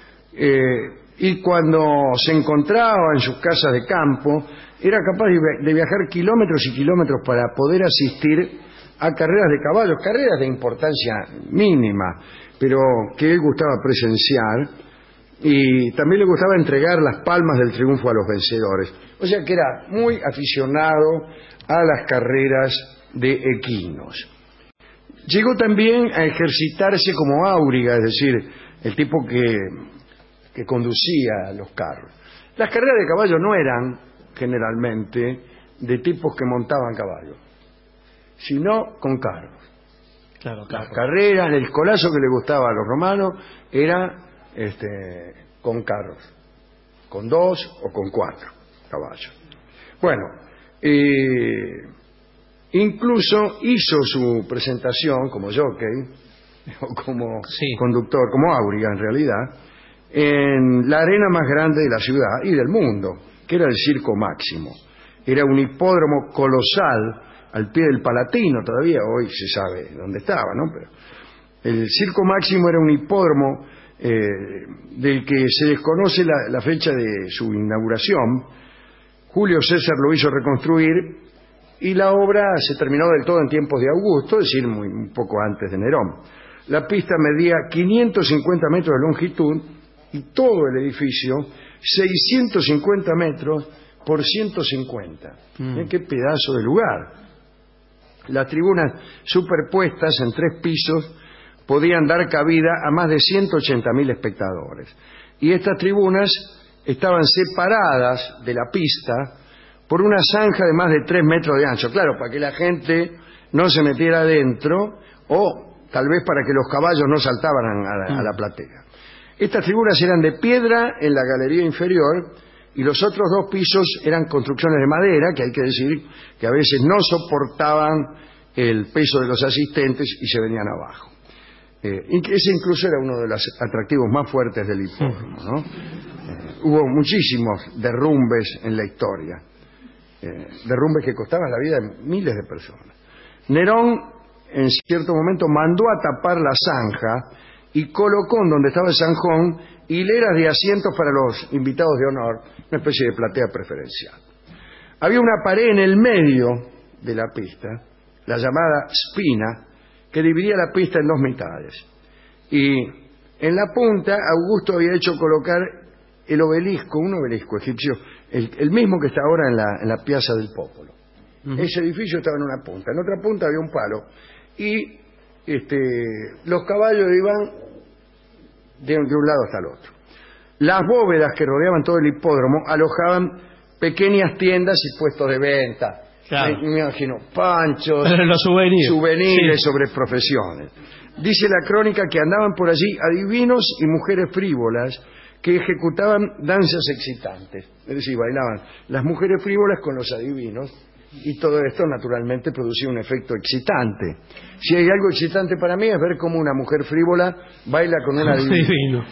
Y cuando se encontraba en sus casas de campo, era capaz de viajar kilómetros y kilómetros para poder asistir a carreras de caballos, carreras de importancia mínima, pero que él gustaba presenciar, y también le gustaba entregar las palmas del triunfo a los vencedores. O sea que era muy aficionado a las carreras de equinos. Llegó también a ejercitarse como áuriga, es decir, el tipo que conducía los carros. Las carreras de caballo no eran generalmente de tipos que montaban caballos, sino con carros. Claro. Las carreras, el colazo que le gustaba a los romanos era con carros, con 2 o con 4 caballos. Bueno, incluso hizo su presentación como jockey o como conductor, como Áuriga en realidad, en la arena más grande de la ciudad y del mundo, que era el Circo Máximo. Era un hipódromo colosal al pie del Palatino, todavía hoy se sabe dónde estaba, ¿no? Pero el Circo Máximo era un hipódromo del que se desconoce la fecha de su inauguración. Julio César lo hizo reconstruir y la obra se terminó del todo en tiempos de Augusto, es decir, un poco antes de Nerón. La pista medía 550 metros de longitud y todo el edificio 650 metros por 150. ¡Qué pedazo de lugar! Las tribunas superpuestas en 3 pisos podían dar cabida a más de 180.000 espectadores. Y estas tribunas estaban separadas de la pista por una zanja de más de 3 metros de ancho. Claro, para que la gente no se metiera adentro o tal vez para que los caballos no saltaban a la platea. Estas tribunas eran de piedra en la galería inferior y los otros 2 pisos eran construcciones de madera, que hay que decir que a veces no soportaban el peso de los asistentes y se venían abajo. Ese incluso era uno de los atractivos más fuertes del hipódromo, ¿no? Hubo muchísimos derrumbes en la historia, derrumbes que costaban la vida de miles de personas. Nerón en cierto momento mandó a tapar la zanja y colocó en donde estaba el zanjón hileras de asientos para los invitados de honor, una especie de platea preferencial. Había una pared en el medio de la pista, la llamada spina, que dividía la pista en 2 mitades. Y en la punta Augusto había hecho colocar el obelisco, un obelisco egipcio, el mismo que está ahora en la Piazza del Popolo. Ese edificio estaba en una punta, en otra punta había un palo y los caballos iban de un lado hasta el otro. Las bóvedas que rodeaban todo el hipódromo alojaban pequeñas tiendas y puestos de venta. Claro. Me imagino panchos, los souvenirs sobre profesiones. Dice la crónica que andaban por allí adivinos y mujeres frívolas que ejecutaban danzas excitantes. Es decir, bailaban las mujeres frívolas con los adivinos y todo esto naturalmente producía un efecto excitante. Si hay algo excitante para mí es ver cómo una mujer frívola baila con un adivino.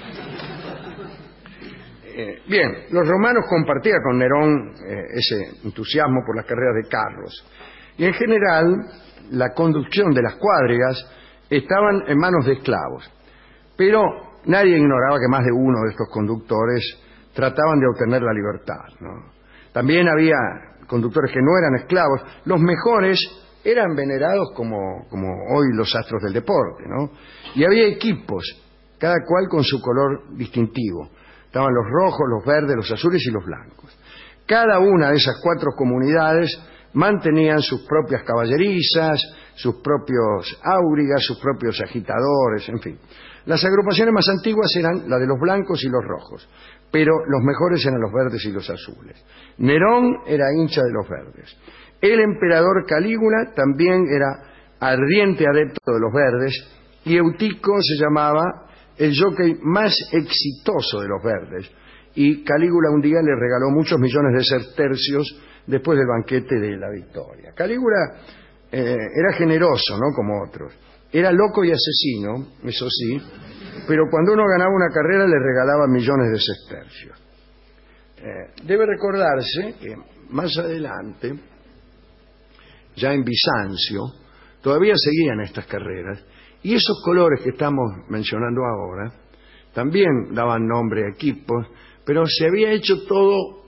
Bien, los romanos compartían con Nerón ese entusiasmo por las carreras de carros. Y en general, la conducción de las cuadrigas estaban en manos de esclavos. Pero nadie ignoraba que más de uno de estos conductores trataban de obtener la libertad, ¿no? También había conductores que no eran esclavos. Los mejores eran venerados como hoy los astros del deporte, ¿no? Y había equipos, cada cual con su color distintivo. Estaban los rojos, los verdes, los azules y los blancos. Cada una de esas 4 comunidades mantenían sus propias caballerizas, sus propios áurigas, sus propios agitadores, en fin. Las agrupaciones más antiguas eran la de los blancos y los rojos, pero los mejores eran los verdes y los azules. Nerón era hincha de los verdes. El emperador Calígula también era ardiente adepto de los verdes y Eutico se llamaba el jockey más exitoso de los verdes, y Calígula un día le regaló muchos millones de sestercios después del banquete de la victoria. Calígula era generoso, ¿no? Como otros. Era loco y asesino, eso sí, pero cuando uno ganaba una carrera le regalaba millones de sestercios. Debe recordarse que más adelante, ya en Bizancio, todavía seguían estas carreras. Y esos colores que estamos mencionando ahora también daban nombre a equipos, pero se había hecho todo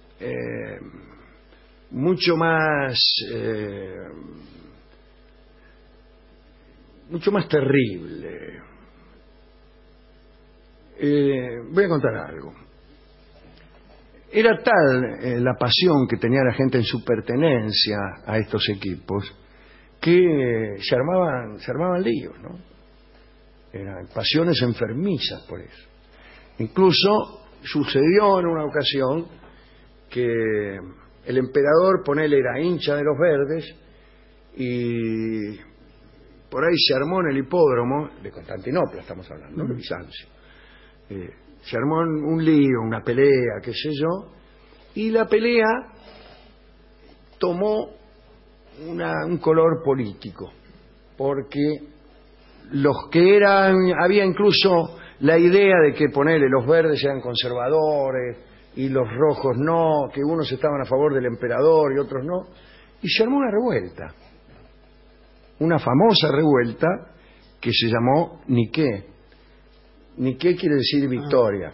mucho más terrible. Voy a contar algo. Era tal la pasión que tenía la gente en su pertenencia a estos equipos que se armaban líos, ¿no? Eran pasiones enfermizas por eso. Incluso sucedió en una ocasión que el emperador, ponele, era hincha de los verdes y por ahí se armó en el hipódromo de Constantinopla, estamos hablando, de Bizancio. Se armó un lío, una pelea, qué sé yo, y la pelea tomó un color político, porque los que había incluso la idea de que ponerle los verdes eran conservadores y los rojos no, que unos estaban a favor del emperador y otros no, y se armó una revuelta, una famosa revuelta que se llamó Nikkei. Nikkei quiere decir victoria,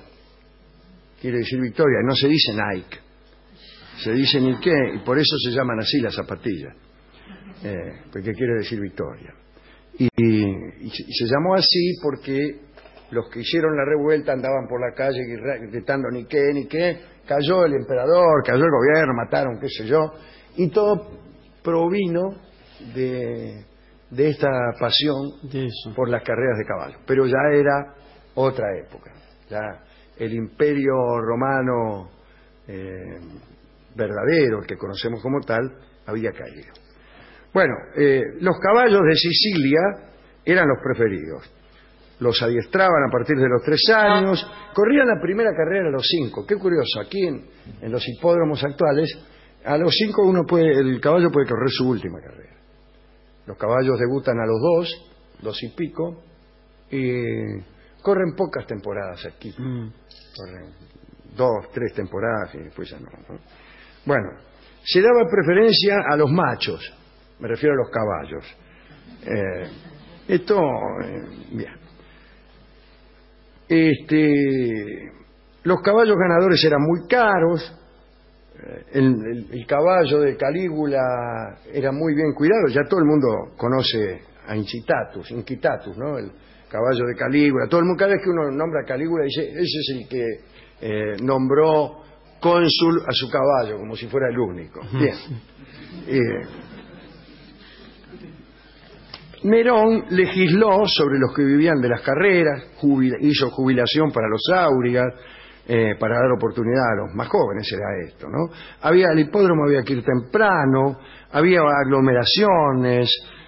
no se dice Nike, se dice Nikkei, y por eso se llaman así las zapatillas, porque quiere decir victoria. Y se llamó así porque los que hicieron la revuelta andaban por la calle gritando Nikkei, Nikkei, cayó el emperador, cayó el gobierno, mataron, qué sé yo, y todo provino de esta pasión por las carreras de caballo. Pero ya era otra época, ya el imperio romano verdadero, el que conocemos como tal, había caído. Bueno, los caballos de Sicilia eran los preferidos. Los adiestraban a partir de los 3 años, corrían la primera carrera a los 5. Qué curioso, aquí en los hipódromos actuales, a los 5 el caballo puede correr su última carrera. Los caballos debutan a los 2 y pico, y corren pocas temporadas aquí. Corren 2, 3 temporadas y después ya no. Bueno, se daba preferencia a los machos, me refiero a los caballos. Bien. Los caballos ganadores eran muy caros. El caballo de Calígula era muy bien cuidado. Ya todo el mundo conoce a Inquitatus, ¿no? El caballo de Calígula. Todo el mundo, cada vez que uno nombra a Calígula, dice: ese es el que nombró cónsul a su caballo, como si fuera el único. Bien. Nerón legisló sobre los que vivían de las carreras, hizo jubilación para los áurigas, para dar oportunidad a los más jóvenes, era esto, ¿no? El hipódromo había que ir temprano, había aglomeraciones,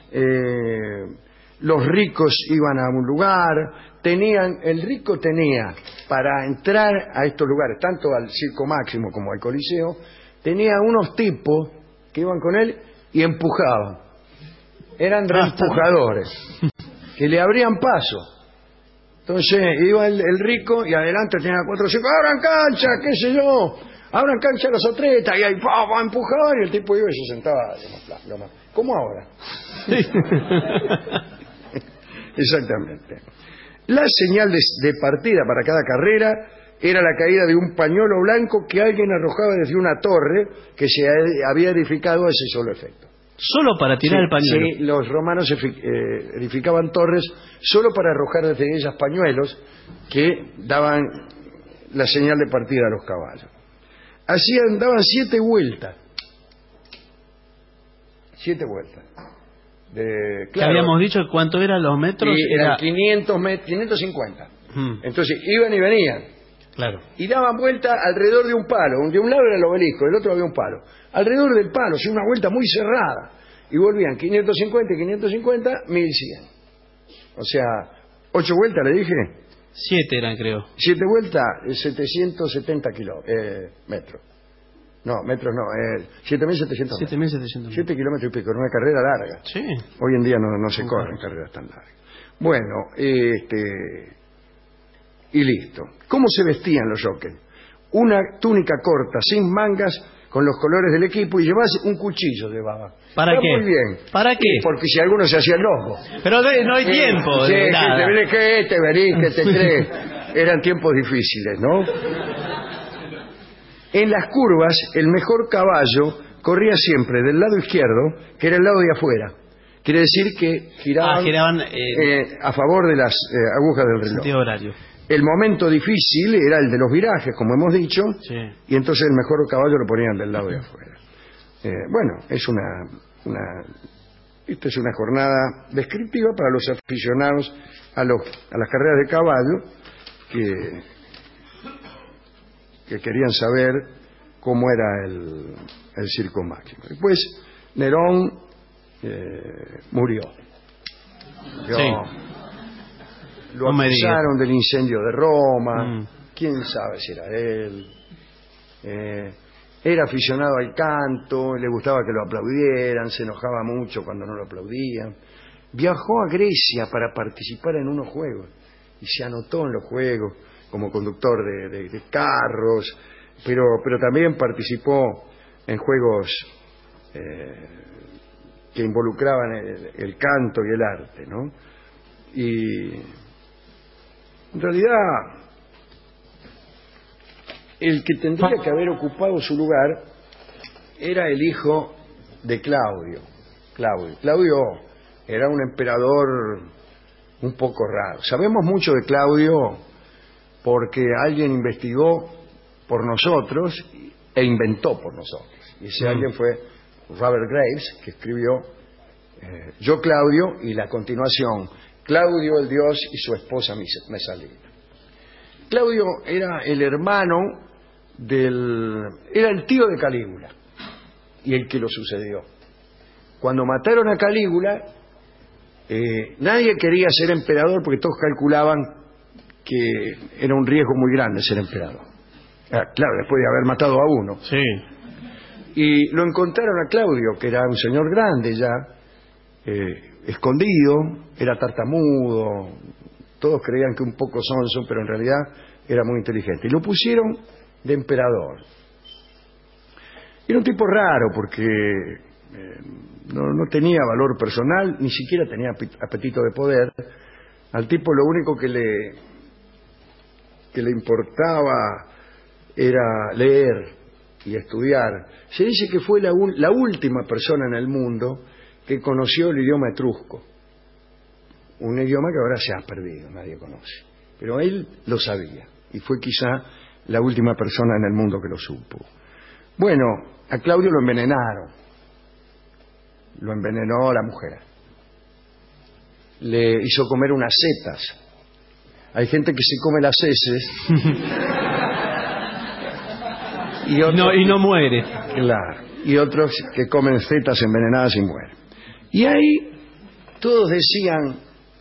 los ricos iban a un lugar, el rico tenía, para entrar a estos lugares, tanto al Circo Máximo como al Coliseo, tenía unos tipos que iban con él y empujaban. Eran reempujadores, que le abrían paso. Entonces iba el rico y adelante tenía 4 o 5, abran cancha, qué sé yo, abran cancha los atletas, y ahí va a empujar, y el tipo iba y se sentaba, como ahora. Exactamente. La señal de partida para cada carrera era la caída de un pañuelo blanco que alguien arrojaba desde una torre que se había edificado a ese solo efecto. Solo para tirar el pañuelo. Sí, los romanos edificaban torres solo para arrojar desde ellas pañuelos que daban la señal de partida a los caballos. Así daban 7 vueltas. 7 vueltas. Claro, habíamos dicho cuánto eran los metros. Y eran 550. Entonces iban y venían. Claro. Y daban vuelta alrededor de un palo. De un lado era el obelisco, del otro había un palo. Alrededor del palo, sí, una vuelta muy cerrada. Y volvían 550 y 550, 1100. O sea, 8 vueltas, ¿le dije? 7 eran, creo. 7 vueltas, 770 metros. No, metros no, 7.700 7.700. 7 kilómetros y pico, en una carrera larga. Sí. Hoy en día no se corren carreras tan largas. Bueno, y listo. ¿Cómo se vestían los jockeys? Una túnica corta, sin mangas, con los colores del equipo, y llevaba un cuchillo llevaba. ¿Para qué? Muy bien. ¿Para qué? Porque si alguno se hacía loco. Pero no hay tiempo. Sí, que te venís, que te crees. Eran tiempos difíciles, ¿no? En las curvas, el mejor caballo corría siempre del lado izquierdo, que era el lado de afuera. Quiere decir que giraban a favor de las agujas del reloj. Sentido horario. El momento difícil era el de los virajes, como hemos dicho, sí. Y entonces el mejor caballo lo ponían del lado de afuera. Bueno, esta es una jornada descriptiva para los aficionados a las carreras de caballo que querían saber cómo era el Circo Máximo. Después Nerón murió. Sí. Lo acusaron del incendio de Roma. Quién sabe si era él. Era aficionado al canto, le gustaba que lo aplaudieran, se enojaba mucho cuando no lo aplaudían. viajó a Grecia para participar en unos juegos y se anotó en los juegos como conductor de carros, pero también participó en juegos que involucraban el canto y el arte, ¿no? Y en realidad el que tendría que haber ocupado su lugar era el hijo de Claudio. Claudio era un emperador un poco raro. Sabemos mucho de Claudio porque alguien investigó por nosotros e inventó por nosotros. Y ese alguien fue Robert Graves, que escribió Yo Claudio y la continuación Claudio el Dios y su esposa Mesalina. Claudio era el hermano era el tío de Calígula y el que lo sucedió. Cuando mataron a Calígula, nadie quería ser emperador porque todos calculaban que era un riesgo muy grande ser emperador. Claro, después de haber matado a uno. Sí. Y lo encontraron a Claudio, que era un señor grande ya, escondido, era tartamudo, todos creían que un poco sonso, pero en realidad era muy inteligente. Y lo pusieron de emperador. Era un tipo raro porque no tenía valor personal, ni siquiera tenía apetito de poder. Al tipo lo único que le importaba era leer y estudiar. Se dice que fue la última persona en el mundo que conoció el idioma etrusco, un idioma que ahora se ha perdido, nadie conoce, pero él lo sabía y fue quizá la última persona en el mundo que lo supo. Bueno, a Claudio lo envenenaron, lo envenenó la mujer, le hizo comer unas setas. Hay gente que se come las heces y no muere. Claro. Y otros que comen setas envenenadas y mueren. Y ahí todos decían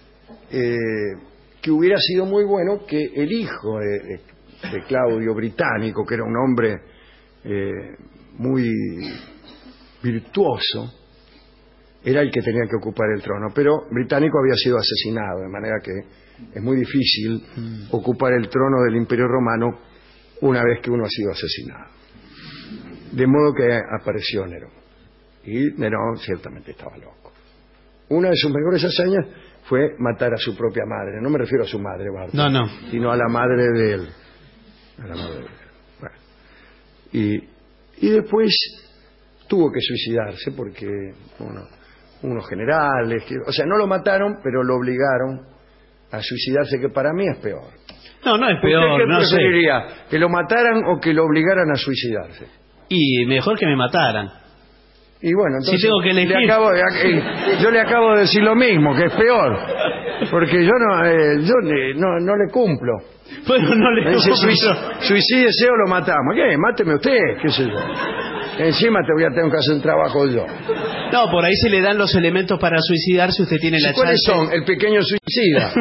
que hubiera sido muy bueno que el hijo de Claudio, británico, que era un hombre muy virtuoso, era el que tenía que ocupar el trono. Pero británico había sido asesinado, de manera que es muy difícil ocupar el trono del Imperio Romano una vez que uno ha sido asesinado. De modo que apareció Nerón. Y Nerón ciertamente estaba loco. Una de sus mejores hazañas fue matar a su propia madre. No me refiero a su madre, Bartolo, no, sino a la madre de él. A la madre de él. Bueno. Y después tuvo que suicidarse porque unos generales, o sea, no lo mataron, pero lo obligaron a suicidarse, que para mí es peor. No es peor. ¿Usted qué no preferiría? sé. ¿Que lo mataran o que lo obligaran a suicidarse? Y mejor que me mataran. Y bueno, entonces si tengo que elegir, yo le acabo de decir lo mismo, que es peor, porque yo no le cumplo. Bueno, no le dice, cumplo. Suicídese o lo matamos. ¿Qué? Máteme usted, qué sé yo. Encima te voy a tener que hacer un trabajo yo. No, por ahí se le dan los elementos para suicidarse. Usted tiene la ¿Cuáles chance? son? El pequeño suicida.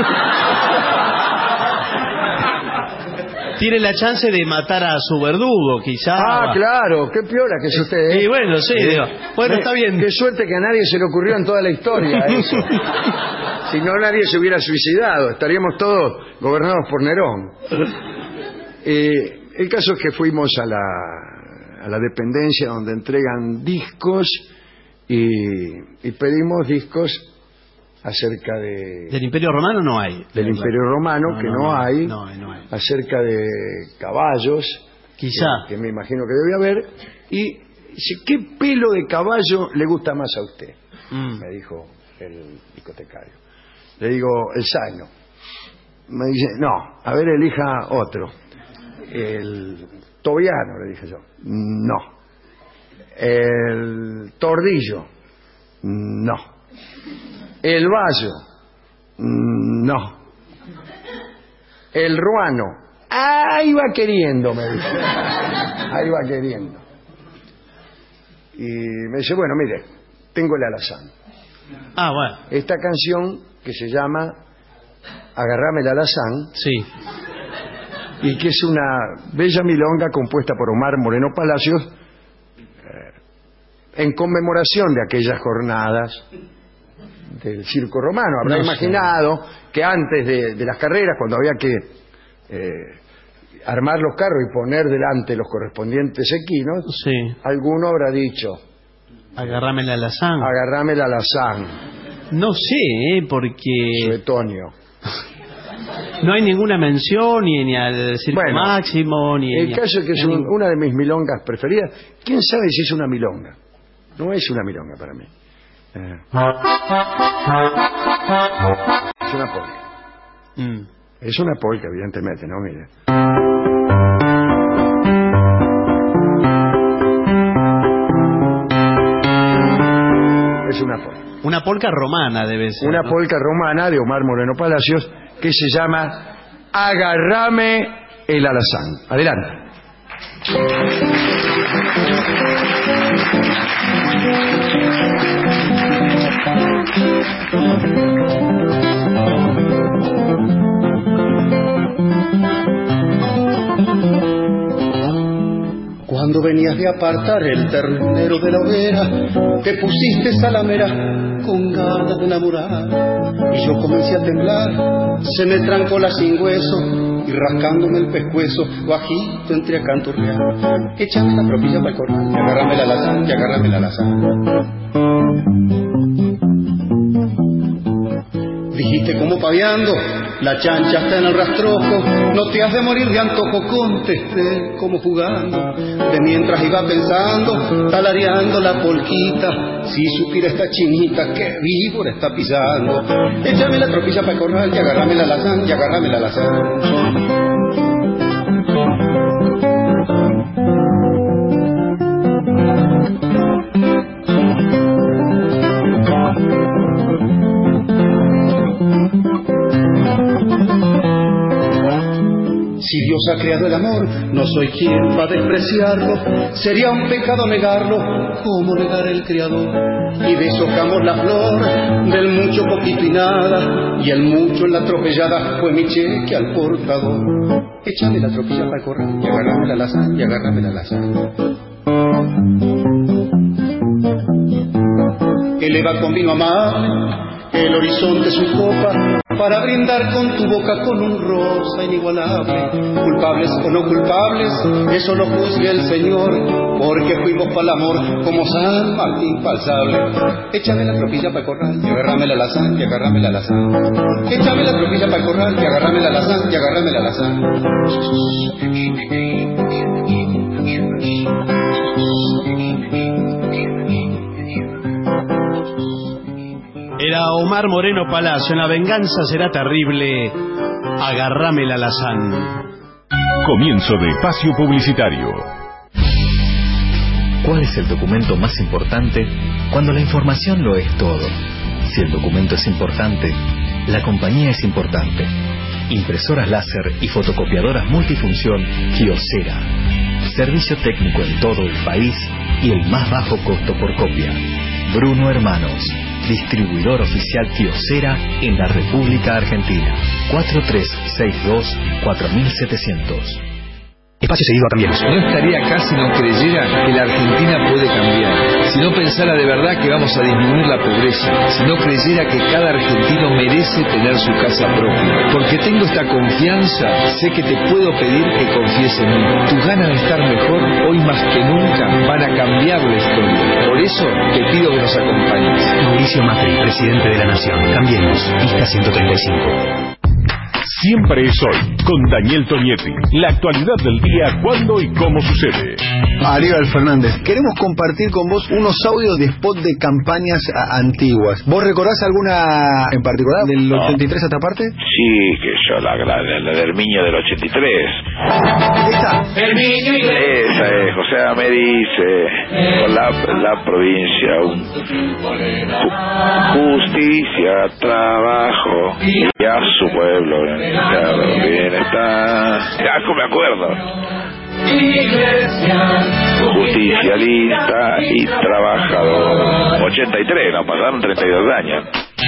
Tiene la chance de matar a su verdugo, quizá. Ah, claro, qué piola que es usted. Y bueno, sí, digo. Bueno, está bien. Qué suerte que a nadie se le ocurrió en toda la historia eso. Si no, nadie se hubiera suicidado. Estaríamos todos gobernados por Nerón. El caso es que fuimos a la dependencia donde entregan discos y pedimos discos acerca del Imperio Romano. No hay del Imperio Romano, que no hay, acerca de caballos, quizá, que me imagino que debe haber. Y dice, ¿qué pelo de caballo le gusta más a usted? Me dijo el discotecario. Le digo, el zaino. Me dice, no, a ver, elija otro. El tobiano, le dije yo. No. El tordillo. No. El bayo. No. El ruano. Ahí va queriendo, me dice. Ahí va queriendo. Y me dice, bueno, mire, tengo el alazán. Ah, bueno. Esta canción que se llama Agarrame el alazán. Sí. Y que es una bella milonga compuesta por Omar Moreno Palacios en conmemoración de aquellas jornadas del circo romano. Habrá imaginado que antes de las carreras, cuando había que armar los carros y poner delante los correspondientes equinos, alguno habrá dicho: agarrame la alazán. Agarrame la alazán. No sé, porque... Suetonio. No hay ninguna mención ni al Circo Máximo, ni... El caso es que es una de mis milongas preferidas. ¿Quién sabe si es una milonga? No es una milonga para mí. Es una polka. Es una polka, evidentemente, ¿no? Mire. Es una polka. Una polca romana debe ser. Una polca romana de Omar Moreno Palacios que se llama Agarrame el alazán. Adelante. Cuando venías de apartar el ternero de la hoguera, te pusiste salamera con ganas de enamorar. Y yo comencé a temblar, se me trancó la sin hueso, y rascándome el pescuezo, bajito entré a canturrear. Échame la propilla para el corral, y agárrame la alazán, y agárrame la alazán. Dijiste como paviando, la chancha está en el rastrojo, no te has de morir de antojo, contesté como jugando. De mientras iba pensando, talareando la polquita, si supiera esta chinita que víbora está pisando. Échame la tropilla para el corral y agárrame la alazán, y agárrame la alazán. Si Dios ha creado el amor, no soy quien va a despreciarlo. Sería un pecado negarlo, como negar el Creador. Y deshojamos la flor del mucho, poquito y nada, y el mucho en la atropellada fue mi cheque al portador. Échame la tropilla para el corral, y agárrame la alazán, y agárrame la alazán. Eleva con vino amable el horizonte su copa, para brindar con tu boca con un rosa inigualable. Culpables o no culpables, eso lo juzgue el Señor, porque fuimos para el amor como San Martín pa'l sable. Échame la tropilla para el corral, y agárrame la alazán, y agárrame la alazán. Échame la tropilla para el corral, y agárrame la alazán, y agárrame la alazán. Era Omar Moreno Palacio, en La venganza será terrible, agárrame la alazán. Comienzo de espacio publicitario. ¿Cuál es el documento más importante cuando la información lo es todo? Si el documento es importante, la compañía es importante. Impresoras láser y fotocopiadoras multifunción Kyocera. Servicio técnico en todo el país y el más bajo costo por copia. Bruno Hermanos, distribuidor oficial Kyocera en la República Argentina. 4362-4700. Espacio seguido a Cambiemos. No estaría acá si no creyera que la Argentina puede cambiar, si no pensara de verdad que vamos a disminuir la pobreza, si no creyera que cada argentino merece tener su casa propia. Porque tengo esta confianza, sé que te puedo pedir que confíes en mí. Tus ganas de estar mejor, hoy más que nunca, van a cambiar la historia. Por eso te pido que nos acompañes. Mauricio Macri, presidente de la Nación. Cambiemos. Lista 135. Siempre es hoy, con Daniel Tonietti. La actualidad del día, cuándo y cómo sucede. Aníbal Fernández, queremos compartir con vos unos audios de spot de campañas antiguas. ¿Vos recordás alguna en particular del 83 hasta parte? Sí, que yo, la del Herminio del 83. ¿Esta? Esa es, José me dice, con la provincia, justicia, trabajo y a su pueblo. Claro, bienestar. Ya me acuerdo. Justicialista y trabajador. 83, no pasaron 32 años.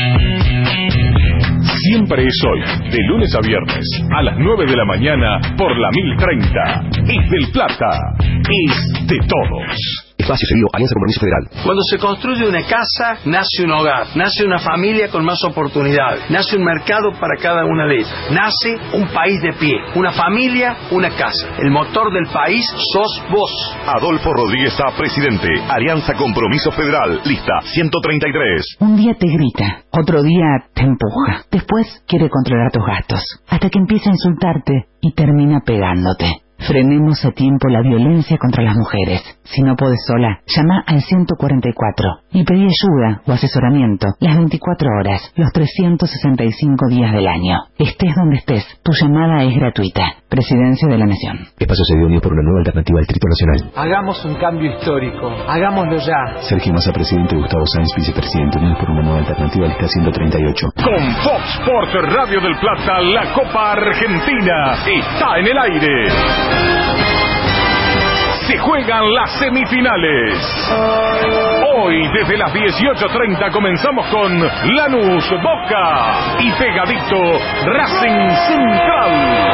Siempre es hoy, de lunes a viernes, a las 9 de la mañana, por la 1030. Es del Plata, es de todos. Espacio Cedido, Alianza Compromiso Federal. Cuando se construye una casa, nace un hogar, nace una familia con más oportunidades, nace un mercado para cada una de ellas, nace un país de pie, una familia, una casa. El motor del país sos vos. Adolfo Rodríguez Sá, presidente. Alianza Compromiso Federal, lista 133. Un día te grita, otro día te empuja. Después quiere controlar tus gastos, hasta que empieza a insultarte y termina pegándote. Frenemos a tiempo la violencia contra las mujeres. Si no podés sola, llama al 144 y pedí ayuda o asesoramiento las 24 horas, los 365 días del año. Estés donde estés, tu llamada es gratuita. Presidencia de la Nación. Espacio Cedido, unido por una nueva alternativa al Distrito Nacional. Hagamos un cambio histórico. Hagámoslo ya. Sergio Massa, presidente. Gustavo Sáenz, vicepresidente. Unidos por una nueva alternativa, lista 138. Con Fox Sports Radio del Plata, la Copa Argentina está en el aire. Se juegan las semifinales. Hoy desde las 18:30 comenzamos con Lanús Boca y pegadito Racing Central.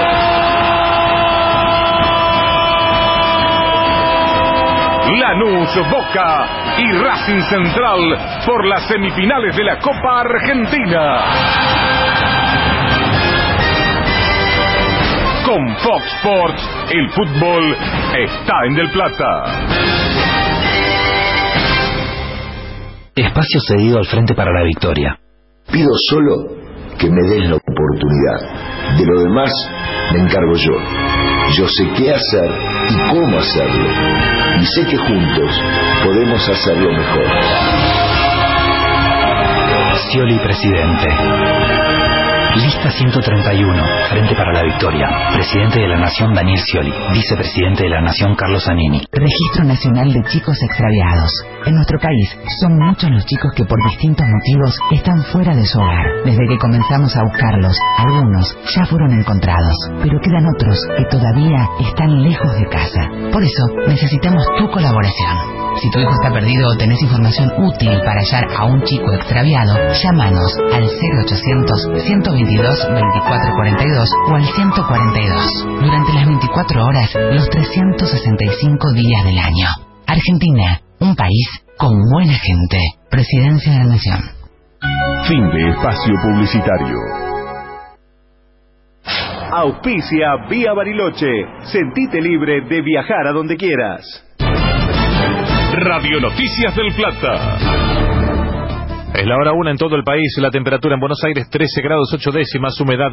Lanús Boca y Racing Central por las semifinales de la Copa Argentina. Con Fox Sports, el fútbol está en Del Plata. Espacio cedido al Frente para la Victoria. Pido solo que me des la oportunidad. De lo demás me encargo yo. Yo sé qué hacer y cómo hacerlo. Y sé que juntos podemos hacerlo mejor. Scioli, presidente. Lista 131, Frente para la Victoria. Presidente de la Nación, Daniel Scioli. Vicepresidente de la Nación, Carlos Zanini. Registro Nacional de Chicos Extraviados. En nuestro país son muchos los chicos que por distintos motivos están fuera de su hogar. Desde que comenzamos a buscarlos, algunos ya fueron encontrados, pero quedan otros que todavía están lejos de casa. Por eso necesitamos tu colaboración. Si tu hijo está perdido o tenés información útil para hallar a un chico extraviado, llámanos al 0800-122-2442 o al 142. Durante las 24 horas, los 365 días del año. Argentina, un país con buena gente. Presidencia de la Nación. Fin de espacio publicitario. Auspicia Vía Bariloche. Sentite libre de viajar a donde quieras. Radio Noticias del Plata. Es la hora 1 en todo el país, la temperatura en Buenos Aires 13 grados 8 décimas, humedad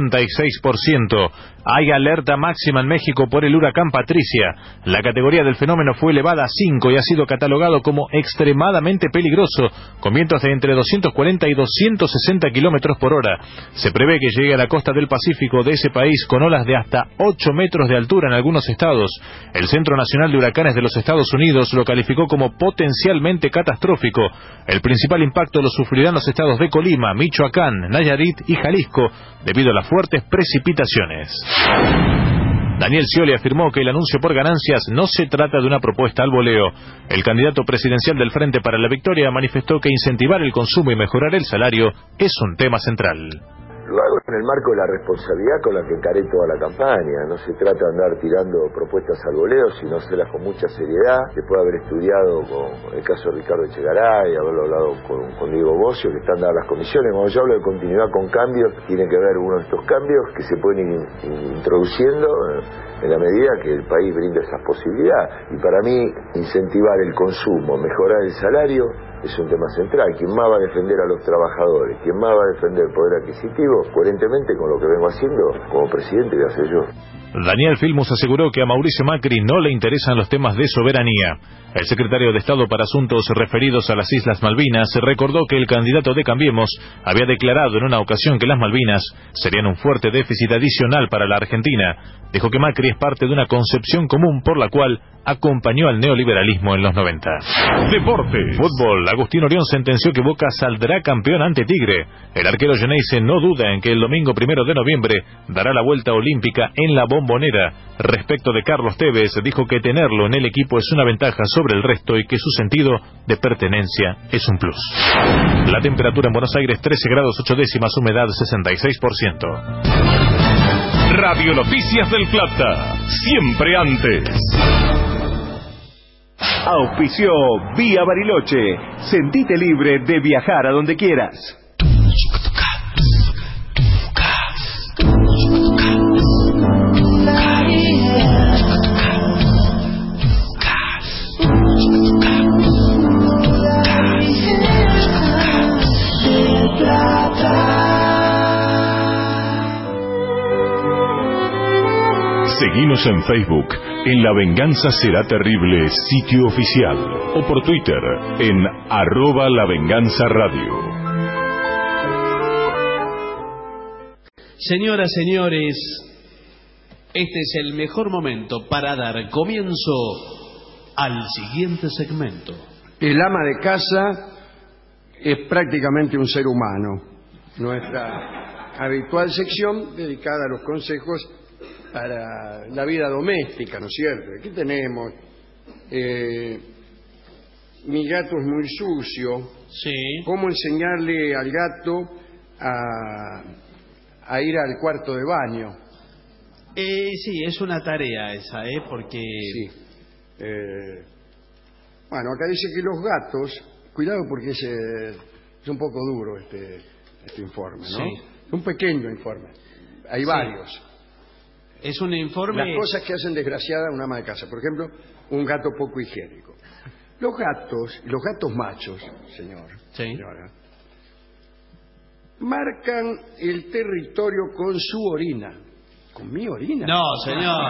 66%. Hay alerta máxima en México por el huracán Patricia. La categoría del fenómeno fue elevada a 5 y ha sido catalogado como extremadamente peligroso, con vientos de entre 240 y 260 kilómetros por hora. Se prevé que llegue a la costa del Pacífico de ese país con olas de hasta 8 metros de altura en algunos estados. El Centro Nacional de Huracanes de los Estados Unidos lo calificó como potencialmente catastrófico. El principal impacto lo sufrirán los estados de Colima, Michoacán, Nayarit y Jalisco debido a las fuertes precipitaciones. Daniel Scioli afirmó que el anuncio por ganancias no se trata de una propuesta al voleo. El candidato presidencial del Frente para la Victoria manifestó que incentivar el consumo y mejorar el salario es un tema central. Lo hago en el marco de la responsabilidad con la que encaré toda la campaña. No se trata de andar tirando propuestas al voleo, sino hacerlas con mucha seriedad. Después de haber estudiado con el caso de Ricardo Echegaray, haberlo hablado con Diego Bocio, que están dadas las comisiones. Cuando yo hablo de continuidad con cambios, tiene que ver uno de estos cambios que se pueden ir introduciendo en la medida que el país brinda esas posibilidades. Y para mí, incentivar el consumo, mejorar el salario, es un tema central. ¿Quién más va a defender a los trabajadores? ¿Quién más va a defender el poder adquisitivo? Coherentemente con lo que vengo haciendo como presidente, voy a hacer yo. Daniel Filmus aseguró que a Mauricio Macri no le interesan los temas de soberanía. El secretario de Estado para Asuntos referidos a las Islas Malvinas recordó que el candidato de Cambiemos había declarado en una ocasión que las Malvinas serían un fuerte déficit adicional para la Argentina. Dijo que Macri es parte de una concepción común por la cual acompañó al neoliberalismo en los 90. Deportes. Fútbol. Agustín Orión sentenció que Boca saldrá campeón ante Tigre. El arquero Geneise no duda en que el domingo 1 de noviembre dará la vuelta olímpica en la Bombonera. Respecto de Carlos Tevez, dijo que tenerlo en el equipo es una ventaja sobre el resto y que su sentido de pertenencia es un plus. La temperatura en Buenos Aires 13 grados 8 décimas, humedad 66%. Radio Noticias del Plata, siempre antes. Auspició Vía Bariloche. Sentite libre de viajar a donde quieras. Seguinos en Facebook, en La Venganza Será Terrible, sitio oficial, o por Twitter, en @lavenganzaradio. Señoras, señores, este es el mejor momento para dar comienzo al siguiente segmento. El ama de casa es prácticamente un ser humano. Nuestra habitual sección dedicada a los consejos para la vida doméstica, ¿no es cierto? Aquí tenemos, mi gato es muy sucio. Sí. ¿Cómo enseñarle al gato a ir al cuarto de baño? Sí, es una tarea esa, porque... Sí. Bueno, acá dice que los gatos... Cuidado porque es un poco duro este informe, ¿no? Sí. Es un pequeño informe. Hay varios. Es un informe... Las cosas que hacen desgraciada a un ama de casa. Por ejemplo, un gato poco higiénico. Los gatos machos, señora, marcan el territorio con su orina. ¿Con mi orina? No, señor.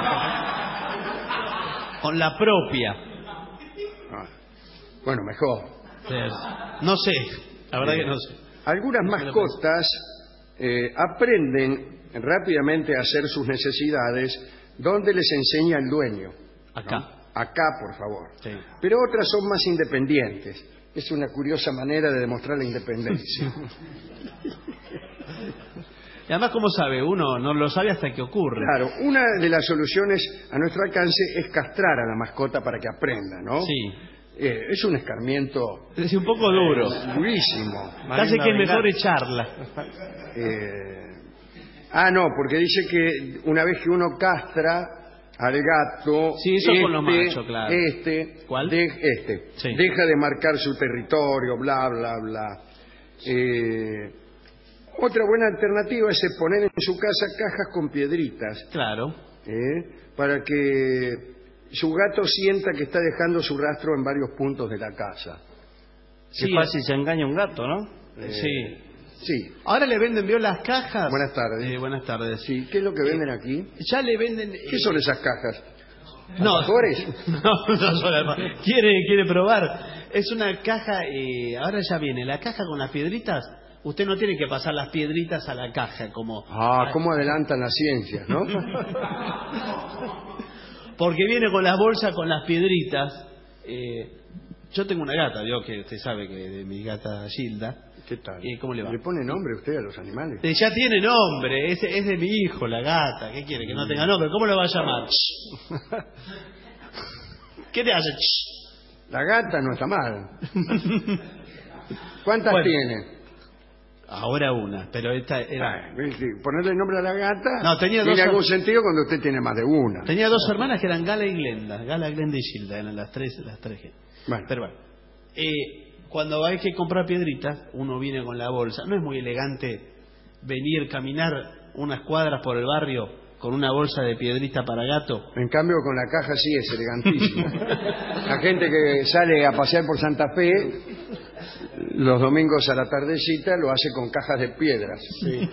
Con la propia. Bueno, mejor. No sé, la verdad que no sé. Algunas mascotas aprenden rápidamente a hacer sus necesidades donde les enseña el dueño. Acá. ¿No? Acá, por favor. Sí. Pero otras son más independientes. Es una curiosa manera de demostrar la independencia. Y además, ¿cómo sabe? Uno no lo sabe hasta que ocurre. Claro, una de las soluciones a nuestro alcance es castrar a la mascota para que aprenda, ¿no? Sí. Es un escarmiento... Es un poco duro. Durísimo. Casi que es mejor echarla. No, porque dice que una vez que uno castra al gato... Sí, eso con los machos, claro. ¿Cuál? Sí. Deja de marcar su territorio, bla, bla, bla. Otra buena alternativa es poner en su casa cajas con piedritas. Claro. Para que su gato sienta que está dejando su rastro en varios puntos de la casa. Qué fácil se engaña un gato, ¿no? Sí. Ahora le venden, ¿vio las cajas? Buenas tardes. Buenas tardes. Sí, ¿qué es lo que venden aquí? Ya le venden... ¿Qué son esas cajas? No. ¿Alfajores? No son alfajores. ¿Quiere probar? Es una caja, ahora ya viene, la caja con las piedritas. Usted no tiene que pasar las piedritas a la caja como... cómo adelantan las ciencias, ¿no? Porque viene con las bolsas con las piedritas. Yo tengo una gata, vio que usted sabe que de mi gata Gilda. ¿Qué tal? ¿Cómo le va? ¿Le pone nombre usted a los animales? Ya tiene nombre, es de mi hijo, la gata. ¿Qué quiere? Que no tenga nombre. ¿Cómo lo va a llamar? ¿Qué te hace? La gata no está mal. ¿Cuántas tiene? Ahora una, pero esta era... Ponerle nombre a la gata no, tenía tiene algún sentido cuando usted tiene más de una. Tenía dos hermanas que eran Gala y Glenda. Gala, Glenda y Gilda, eran las tres. Bueno. Pero bueno, cuando hay que comprar piedritas, uno viene con la bolsa. No es muy elegante caminar unas cuadras por el barrio con una bolsa de piedrita para gato. En cambio, con la caja sí es elegantísimo. La gente que sale a pasear por Santa Fe los domingos a la tardecita lo hace con cajas de piedras. Sí.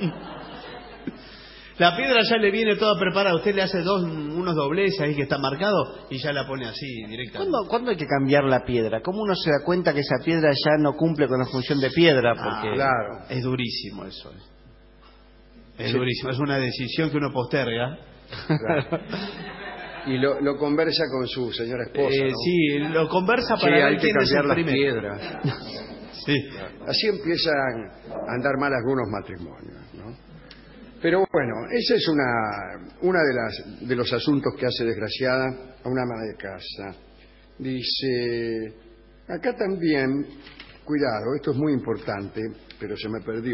La piedra ya le viene toda preparada. Usted le hace unos dobleces ahí que está marcado y ya la pone así directamente. ¿Cuándo hay que cambiar la piedra? ¿Cómo uno se da cuenta que esa piedra ya no cumple con la función de piedra? Porque claro. Es durísimo eso. Es durísimo. Es una decisión que uno posterga. Claro. Y lo conversa con su señora esposa, ¿no? Sí, lo conversa para ver quién es el primero. Piedras. Sí. Así empiezan a andar mal algunos matrimonios, ¿no? Pero bueno, ese es una de los asuntos que hace desgraciada a una ama de casa. Dice, acá también, cuidado, esto es muy importante, pero se me perdió.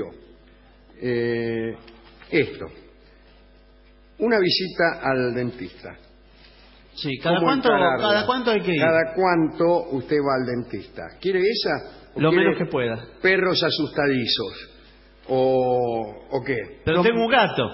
Una visita al dentista. Sí, ¿cada cuánto hay que ir? ¿Cada cuánto usted va al dentista? ¿Quiere esa? Lo menos que pueda. ¿Perros asustadizos? ¿O qué? Pero tengo un gato.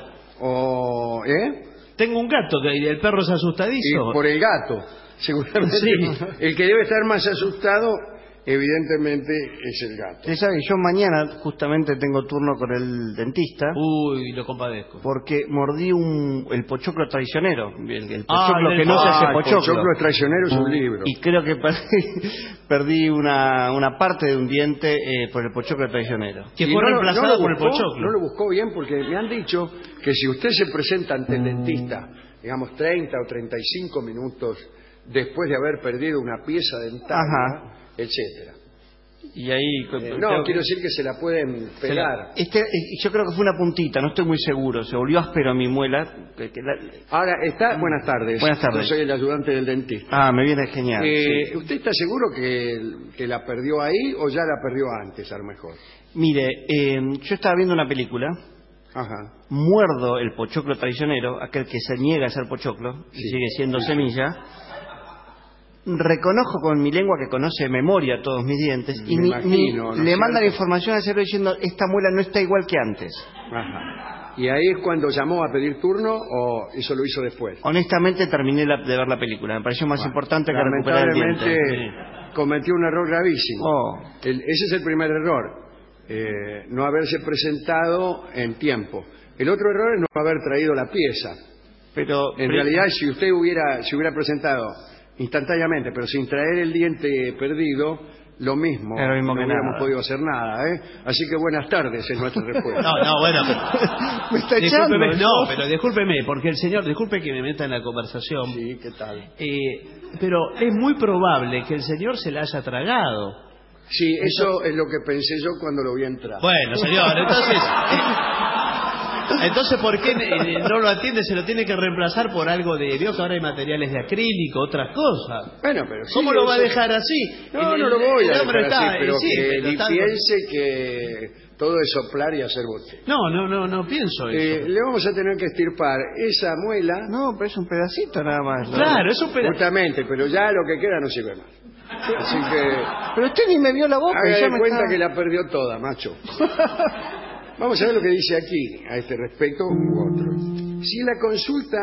Tengo un gato, que el perro es asustadizo. Y por el gato, seguramente. Sí. El que debe estar más asustado, evidentemente, es el gato. Usted sabe, yo mañana justamente tengo turno con el dentista. Uy, lo compadezco. Porque mordí el pochoclo traicionero. El pochoclo que no se hace pochoclo. El pochoclo traicionero es un libro. Y creo que perdí una parte de un diente por el pochoclo traicionero. Que fue reemplazado por el pochoclo. No lo buscó bien porque me han dicho que si usted se presenta ante el dentista, digamos 30 o 35 minutos después de haber perdido una pieza dental, etcétera. Y ahí quiero decir que se la pueden pegar. Yo creo que fue una puntita, no estoy muy seguro. Se volvió áspero mi muela. Ahora está. Buenas tardes. Buenas tardes. Yo soy el ayudante del dentista. Me viene genial. Sí. ¿Usted está seguro que la perdió ahí o ya la perdió antes, a lo mejor? Mire, yo estaba viendo una película. Muerdo el pochoclo traicionero, aquel que se niega a ser pochoclo y sigue siendo semilla. Reconozco con mi lengua que conoce de memoria todos mis dientes y le mandan información al cerebro diciendo esta muela no está igual que antes. ¿Y ahí es cuando llamó a pedir turno o eso lo hizo después? Honestamente terminé de ver la película, me pareció más importante que recuperar el diente. Cometió un error gravísimo. Ese es el primer error, no haberse presentado en tiempo. El otro error es no haber traído la pieza. Pero en realidad si usted se hubiera presentado instantáneamente, pero sin traer el diente perdido, lo mismo, no hubiéramos podido hacer nada, Así que buenas tardes es nuestra respuesta. Bueno, me está echando. Pero discúlpeme, porque el señor, disculpe que me meta en la conversación. Sí, ¿qué tal? Pero es muy probable que el señor se la haya tragado. Sí, eso es lo que pensé yo cuando lo vi entrar. Bueno, señor, entonces, ¿por qué no lo atiende? Se lo tiene que reemplazar por algo de... Vio que ahora hay materiales de acrílico, otras cosas. Bueno, pero ¿cómo lo va a dejar así? No lo voy a dejar así, pero que piense que todo es soplar y hacer bote. No pienso eso. Le vamos a tener que extirpar esa muela. No, pero es un pedacito nada más. Claro, es un pedacito. Justamente, pero ya lo que queda no sirve más. Así que... Pero usted ni me vio la boca. Haga de cuenta que la perdió toda, macho. Vamos a ver lo que dice aquí a este respecto u otro. Si la consulta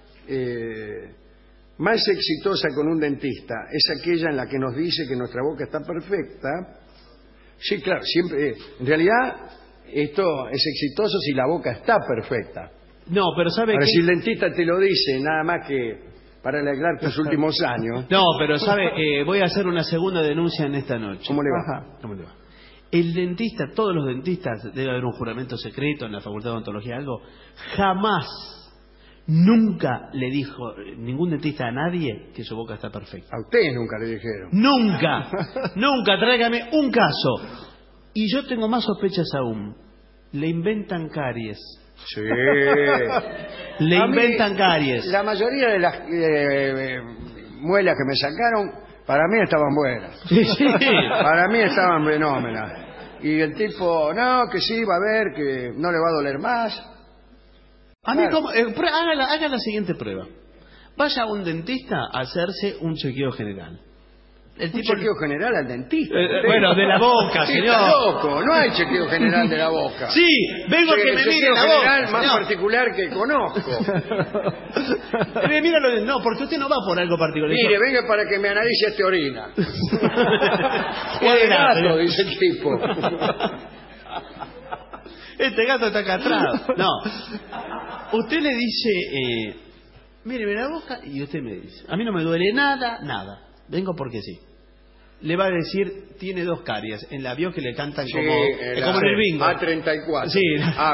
más exitosa con un dentista es aquella en la que nos dice que nuestra boca está perfecta, sí, claro, siempre. En realidad, esto es exitoso si la boca está perfecta. No, pero ¿sabe Ahora, qué? si el dentista te lo dice nada más que para arreglar tus últimos años... No, pero ¿sabe? Voy a hacer una segunda denuncia en esta noche. ¿Cómo le va? ¿Cómo le va? El dentista, todos los dentistas, debe haber un juramento secreto en la Facultad de Odontología, algo, jamás, nunca le dijo ningún dentista a nadie que su boca está perfecta. A ustedes nunca le dijeron. Nunca, tráigame un caso. Y yo tengo más sospechas aún. Le inventan caries. Sí. Le inventan caries. La mayoría de las muelas que me sacaron... Para mí estaban buenas. Sí. Para mí estaban fenómenas. Y el tipo, no, que sí, va a ver, que no le va a doler más. A mí, haga la siguiente prueba. Vaya a un dentista a hacerse un chequeo general. Un chequeo general al dentista. Bueno, de la boca, sí, señor. Está loco, no hay chequeo general de la boca. Sí, vengo a que me mire la boca. El más particular que conozco. No, porque usted no va por algo particular. Mire, venga para que me analice esta orina. ¡Qué gato! Dice el tipo. Este gato está castrado. No. Usted le dice, míreme la boca, y usted me dice, a mí no me duele nada. Vengo porque sí. Le va a decir, tiene 2 caries. En la vio que le cantan como en el bingo. A34. Sí.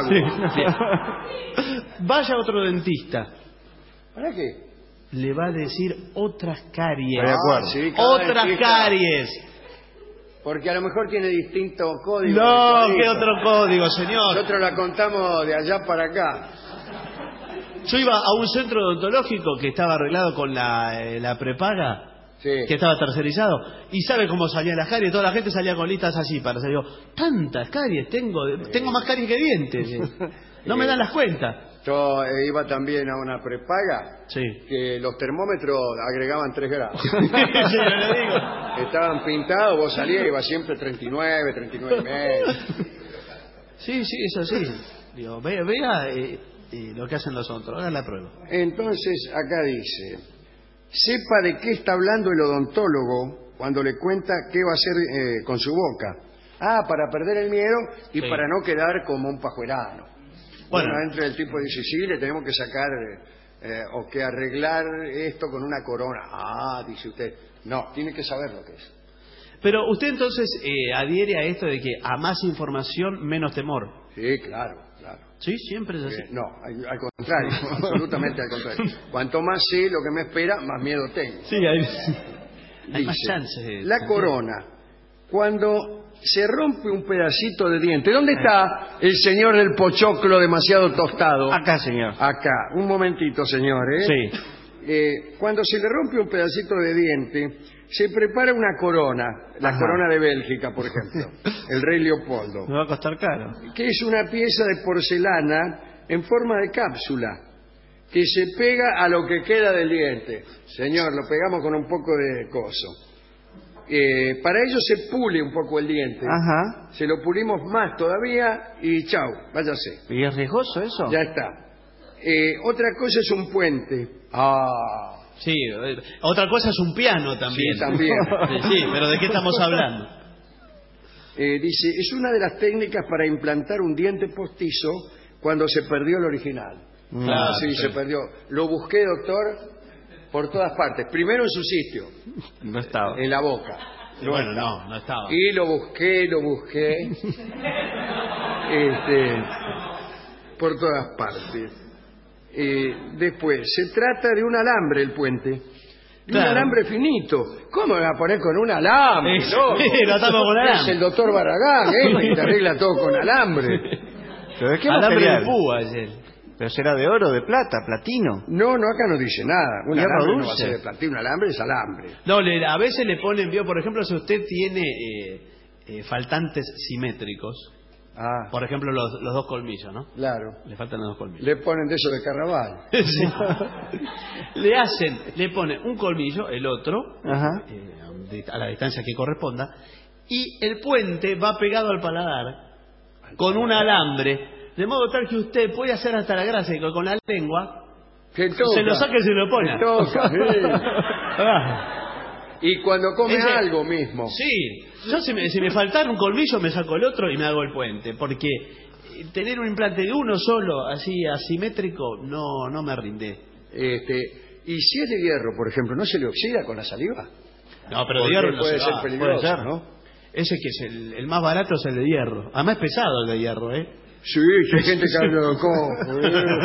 Sí. Vaya a otro dentista. ¿Para qué? Le va a decir otras caries. Sí, otras caries. Porque a lo mejor tiene distinto código. No, ¿qué otro código, señor? Nosotros la contamos de allá para acá. Yo iba a un centro odontológico que estaba arreglado con la prepaga. Sí. Que estaba tercerizado. ¿Y sabe cómo salían las caries? Toda la gente salía con listas así para salir. Tantas caries tengo más caries que dientes. No me dan las cuentas. Yo iba también a una prepaga que los termómetros agregaban 3 grados. Sí, yo le digo. Estaban pintados, vos salías y iba siempre 39, 39 y medio. Sí, es así. Digo, vea lo que hacen los otros, hagan la prueba. Entonces, acá dice, sepa de qué está hablando el odontólogo cuando le cuenta qué va a hacer con su boca. Para perder el miedo y para no quedar como un pajuerano. Bueno, entre el tipo dice, sí, le tenemos que sacar o que arreglar esto con una corona. Dice usted, no, tiene que saber lo que es. Pero usted entonces adhiere a esto de que a más información, menos temor. Sí, claro. Sí, siempre es así. No, al contrario, absolutamente al contrario. Cuanto más sé lo que me espera, más miedo tengo. Sí, hay más chances. La corona, cuando se rompe un pedacito de diente. ¿Dónde está el señor del pochoclo demasiado tostado? Acá, señor. Acá. Un momentito, señor. Sí. Cuando se le rompe un pedacito de diente, se prepara una corona. La corona de Bélgica, por ejemplo. El rey Leopoldo. Me va a costar caro. Que es una pieza de porcelana en forma de cápsula que se pega a lo que queda del diente. Señor, lo pegamos con un poco de coso. Para ello se pule un poco el diente. Se lo pulimos más todavía y chau, váyase. ¿Y es riesgoso eso? Ya está. Otra cosa es un puente. Sí, otra cosa es un piano también. Sí, también. Sí, pero ¿de qué estamos hablando? Dice, es una de las técnicas para implantar un diente postizo cuando se perdió el original. Sí, se perdió. Lo busqué, doctor, por todas partes. Primero en su sitio. No estaba. En la boca. No estaba. Y lo busqué. Por todas partes. Después, se trata de un alambre el puente. Un alambre finito. ¿Cómo me va a poner con un alambre? Lo atamos con alambre. Es el doctor Barragán, y te arregla todo con alambre. ¿Pero de qué alambre material? de púa es él. ¿Pero será de oro, de plata, platino? No, acá no dice nada. Un ¿Hierro alambre dulce? no va a ser de platino, un alambre es alambre. No, a veces le ponen, por ejemplo, si usted tiene faltantes simétricos, por ejemplo, los 2 colmillos, ¿no? Claro. Le faltan los 2 colmillos. Le ponen de eso de carnaval. Sí. Le ponen un colmillo, el otro, a la distancia que corresponda, y el puente va pegado al paladar con un alambre. De modo tal que usted puede hacer hasta la gracia que con la lengua se lo saque y se lo pone. Y cuando come algo mismo. Sí, yo si me faltara un colmillo me saco el otro y me hago el puente. Porque tener un implante de uno solo, así asimétrico, no me rinde. Y si es de hierro, por ejemplo, ¿no se le oxida con la saliva? No, pero de hierro no puede se ser va. peligroso, Puede ser. ¿no? Ese que es el más barato es el de hierro. Además es pesado el de hierro, ¿eh? Sí, hay gente que habla de cómo.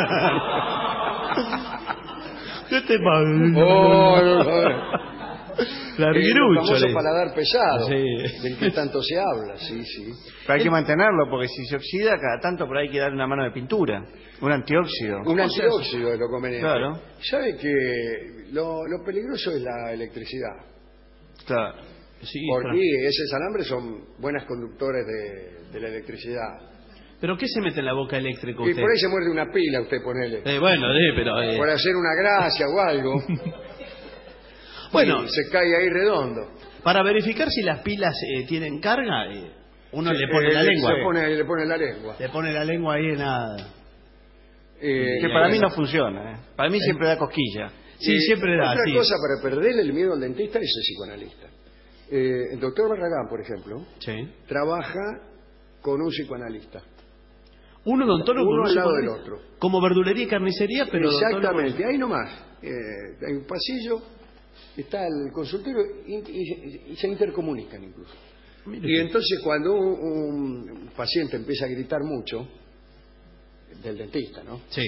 ¿Qué te pasa? El famoso paladar pesado, del que tanto se habla, sí. Pero hay que mantenerlo, porque si se oxida, cada tanto por ahí hay que darle una mano de pintura. Un antióxido. Un antióxido es lo conveniente. Claro. ¿Sabe que lo peligroso es la electricidad? Claro. Sí, porque esos alambres son buenas conductores de la electricidad. ¿Pero qué se mete en la boca eléctrica usted? Y por ahí se muerde una pila, usted ponele. Pero... Por hacer una gracia o algo. Bueno, se cae ahí redondo. Para verificar si las pilas tienen carga, uno le pone la lengua. Le pone la lengua. Le pone la lengua ahí en nada. Que para mí no funciona. Para mí siempre da cosquilla. Sí, siempre da. Otra cosa para perderle el miedo al dentista es el psicoanalista. El doctor Barragán, por ejemplo, trabaja con un psicoanalista. Un odontólogo uno al lado del otro. Como verdulería y carnicería, pero exactamente, ahí nomás. Hay un pasillo, está el consultorio y se intercomunican incluso. Y entonces cuando un paciente empieza a gritar mucho, del dentista, ¿no? Sí.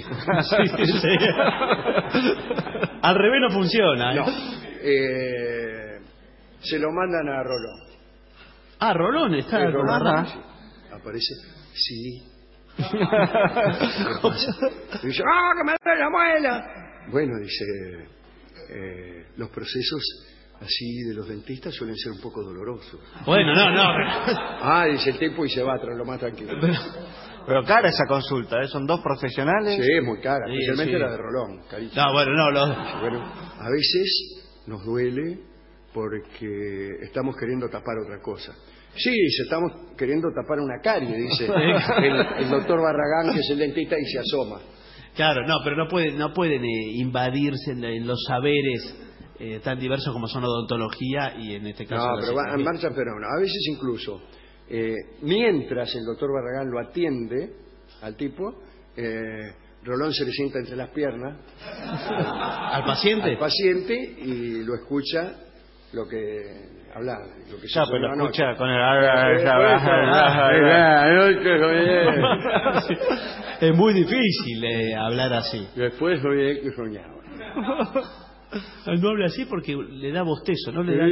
Al revés no funciona. No. Se lo mandan a Rolón. Rolón está. Rolón, sí. Aparece, sí. Y dice, que me duele la muela. Bueno, dice, los procesos así de los dentistas suelen ser un poco dolorosos. Bueno, no. Dice el tipo y se va tras lo más tranquilo. Pero cara esa consulta, ¿eh? Son dos profesionales. Sí, muy cara, Sí, especialmente sí. la de Rolón, carísima. No, bueno, no. Bueno, a veces nos duele porque estamos queriendo tapar otra cosa. Sí, dice, estamos queriendo tapar una carie, dice el doctor Barragán, que es el dentista, y se asoma. Claro, no, pero no pueden invadirse en los saberes tan diversos como son la odontología y en este caso No, la pero psicología. marcha pero no. A veces incluso, mientras el doctor Barragán lo atiende al tipo, Rolón se le sienta entre las piernas ¿Al paciente? Al paciente y lo escucha lo que habla, lo que se Ya, pero soñó lo anoche. escucha con el... Es muy difícil hablar así. Después soñé que soñaba. No habla así porque le da bostezo, ¿no? Le da...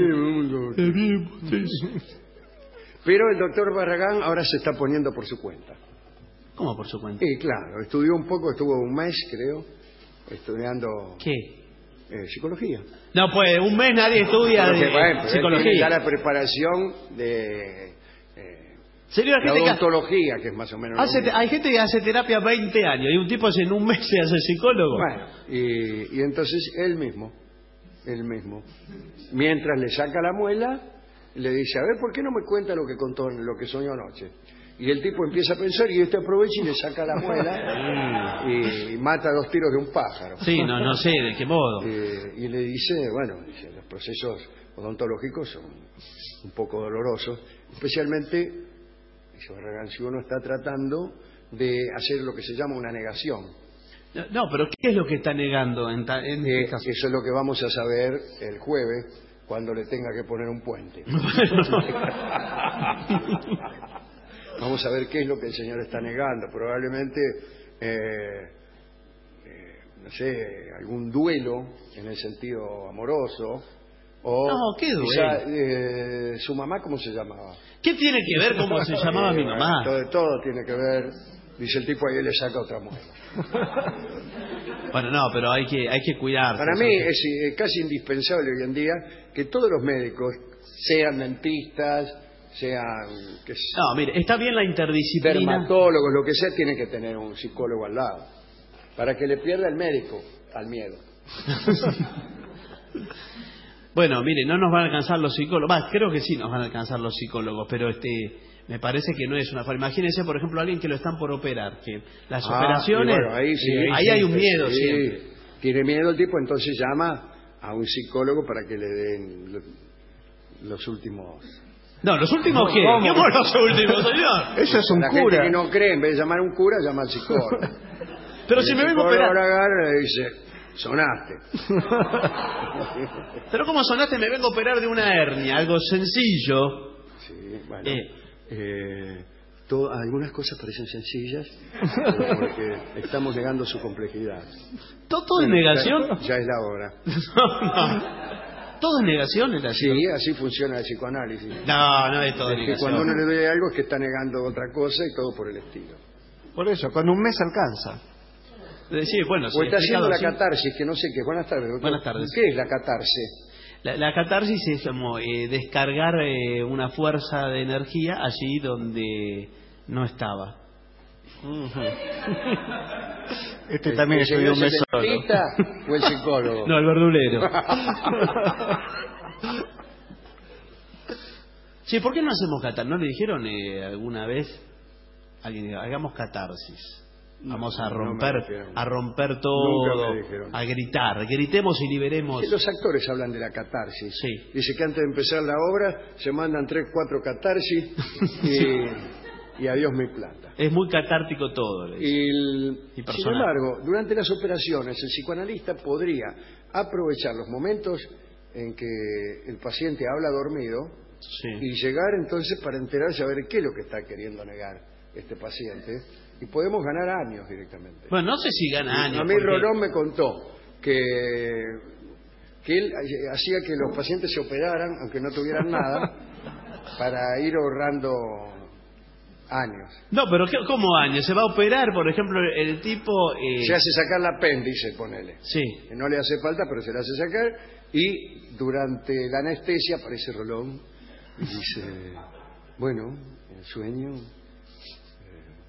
Pero el doctor Barragán ahora se está poniendo por su cuenta. ¿Cómo por su cuenta? Sí, claro, estudió un poco, estuvo un mes, creo, estudiando... ¿Qué? Psicología. No, pues un mes nadie estudia Bueno, psicología. tiene ya la preparación de Señor, la odontología, que es más o menos lo mismo. hay gente que hace terapia 20 años y un tipo en un mes se hace psicólogo. Bueno, y entonces él mismo, mientras le saca la muela, le dice, a ver, ¿por qué no me cuenta lo que contó, lo que soñó anoche? Y el tipo empieza a pensar y este aprovecha y le saca la muela y mata 2 tiros de un pájaro. Sí, no sé de qué modo. Y le dice, bueno, los procesos odontológicos son un poco dolorosos, especialmente, dice Barragán, si uno está tratando de hacer lo que se llama una negación. No, pero ¿qué es lo que está negando en este caso? Eso es lo que vamos a saber el jueves cuando le tenga que poner un puente. Vamos a ver qué es lo que el señor está negando. Probablemente, no sé, algún duelo en el sentido amoroso. O no, ¿qué duelo? quizá, ¿su mamá cómo se llamaba? ¿Qué tiene que ver cómo se llamaba mi mamá? Todo tiene que ver. Dice el tipo, ahí le saca otra muela. Bueno, no, pero hay que cuidar. Para mí es casi indispensable hoy en día que todos los médicos, sean dentistas, sean... No, mire, está bien la interdisciplina. Dermatólogos, lo que sea, tiene que tener un psicólogo al lado. Para que le pierda el médico al miedo. Bueno, mire, no nos van a alcanzar los psicólogos. Creo que sí nos van a alcanzar los psicólogos, pero me parece que no es una forma. Imagínense, por ejemplo, alguien que lo están por operar, que las operaciones, bueno, ahí hay un miedo sí. siempre. Tiene miedo el tipo, entonces llama a un psicólogo para que le den los últimos... No, ¿los últimos qué? ¿Cómo los últimos, señor? Eso es un la cura. Gente que no cree, en vez de llamar a un cura, llama al psicólogo. Pero si me vengo a operar... le dice, sonaste. Pero ¿cómo sonaste? Me vengo a operar de una hernia, algo sencillo. Sí, bueno. Algunas cosas parecen sencillas porque estamos negando su complejidad. ¿Todo es negación? Ya es la hora. No. ¿Todo es negación? Sí, así funciona el psicoanálisis. No es todo negación. Que cuando uno le duele algo es que está negando otra cosa y todo por el estilo. Por eso, con un mes alcanza. Sí, bueno, o está haciendo la catarsis, que no sé qué. Buenas tardes, doctor. Buenas tardes. ¿Qué es la catarsis? La catarsis es como descargar una fuerza de energía allí donde no estaba. También estudió un mes solo. ¿El dentista o el psicólogo? No, el verdulero. Sí, ¿por qué no hacemos catarsis? ¿No le dijeron alguna vez? Alguien, hagamos catarsis. Vamos a romper todo, a gritar, gritemos y liberemos. Sí, los actores hablan de la catarsis. Sí. Dice que antes de empezar la obra se mandan 3, 4 catarsis y adiós mi plata. Es muy catártico todo. Sin embargo, durante las operaciones el psicoanalista podría aprovechar los momentos en que el paciente habla dormido y llegar entonces para enterarse a ver qué es lo que está queriendo negar este paciente. Y podemos ganar años directamente. Bueno, no sé si gana años. A mí Rolón me contó que él hacía que los pacientes se operaran, aunque no tuvieran nada, para ir ahorrando años. No, pero ¿cómo años? ¿Se va a operar, por ejemplo, el tipo...? Se hace sacar el apéndice, ponele. Sí. Que no le hace falta, pero se le hace sacar. Y durante la anestesia aparece Rolón y dice, bueno, el sueño...